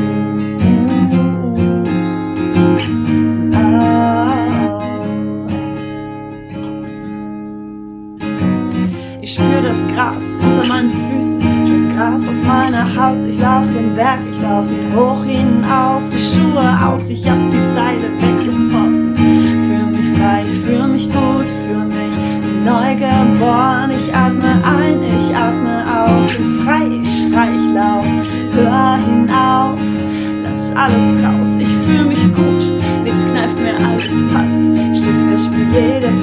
Ich spür das Gras unter meinen Füßen, das Gras auf meiner Haut. Ich lauf den Berg, ich lauf ihn hoch hinauf, die Schuhe aus, ich hab die Zeile weggebrochen. Fühl mich frei, ich fühl mich gut, fühl mich wie neu geboren. Ich atme ein, ich atme aus, bin frei, ich schrei, ich lauf, hör hinauf, lass alles raus. Ich fühl mich gut,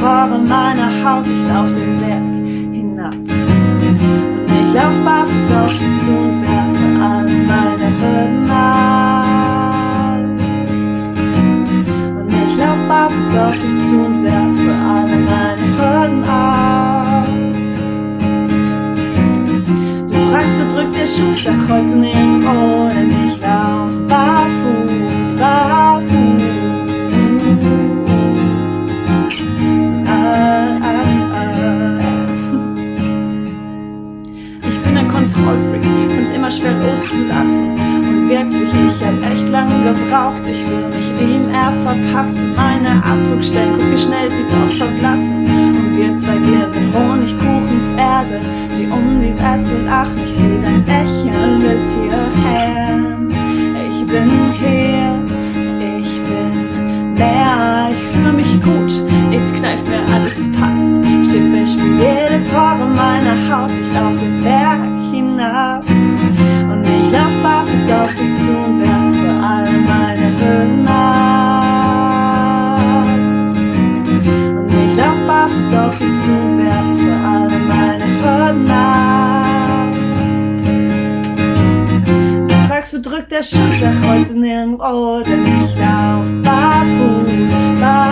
Pore meiner Haut, ich lauf den Berg hinab. Und ich lauf barfuß auf dich zu und werfe alle meine Hürden ab. Und ich lauf barfuß auf dich zu und werfe alle meine Hürden ab. Du fragst, wo drückt der Schuh, sag heute nirgendwo, denn ich lauf barfuß, barfuß. Kontrollfreak, find's immer schwer loszulassen. Und wirklich, ich hab echt lange gebraucht. Ich will mich ihm eher verpassen. Meine Abdruckstellen, guck wie schnell sie doch verblassen. Und wir zwei, wir sind Honigkuchenpferde, die um die Wette lachen. Ich seh dein Lächeln bis hierher. Ich bin hier, ich bin leer. Ich fühl mich gut, jetzt kneift mir alles passt. Steh fest wie jede Pore meiner Haut. Ich lauf den Berg hinab. Und ich lauf barfuß auf dich zu und werfe alle meine Hürden ab. Und ich lauf barfuß auf dich zu und werfe alle meine Hürden ab. Du fragst, wo drückt der Schuh, sag heute nirgendwo, denn ich lauf barfuß, barfuß.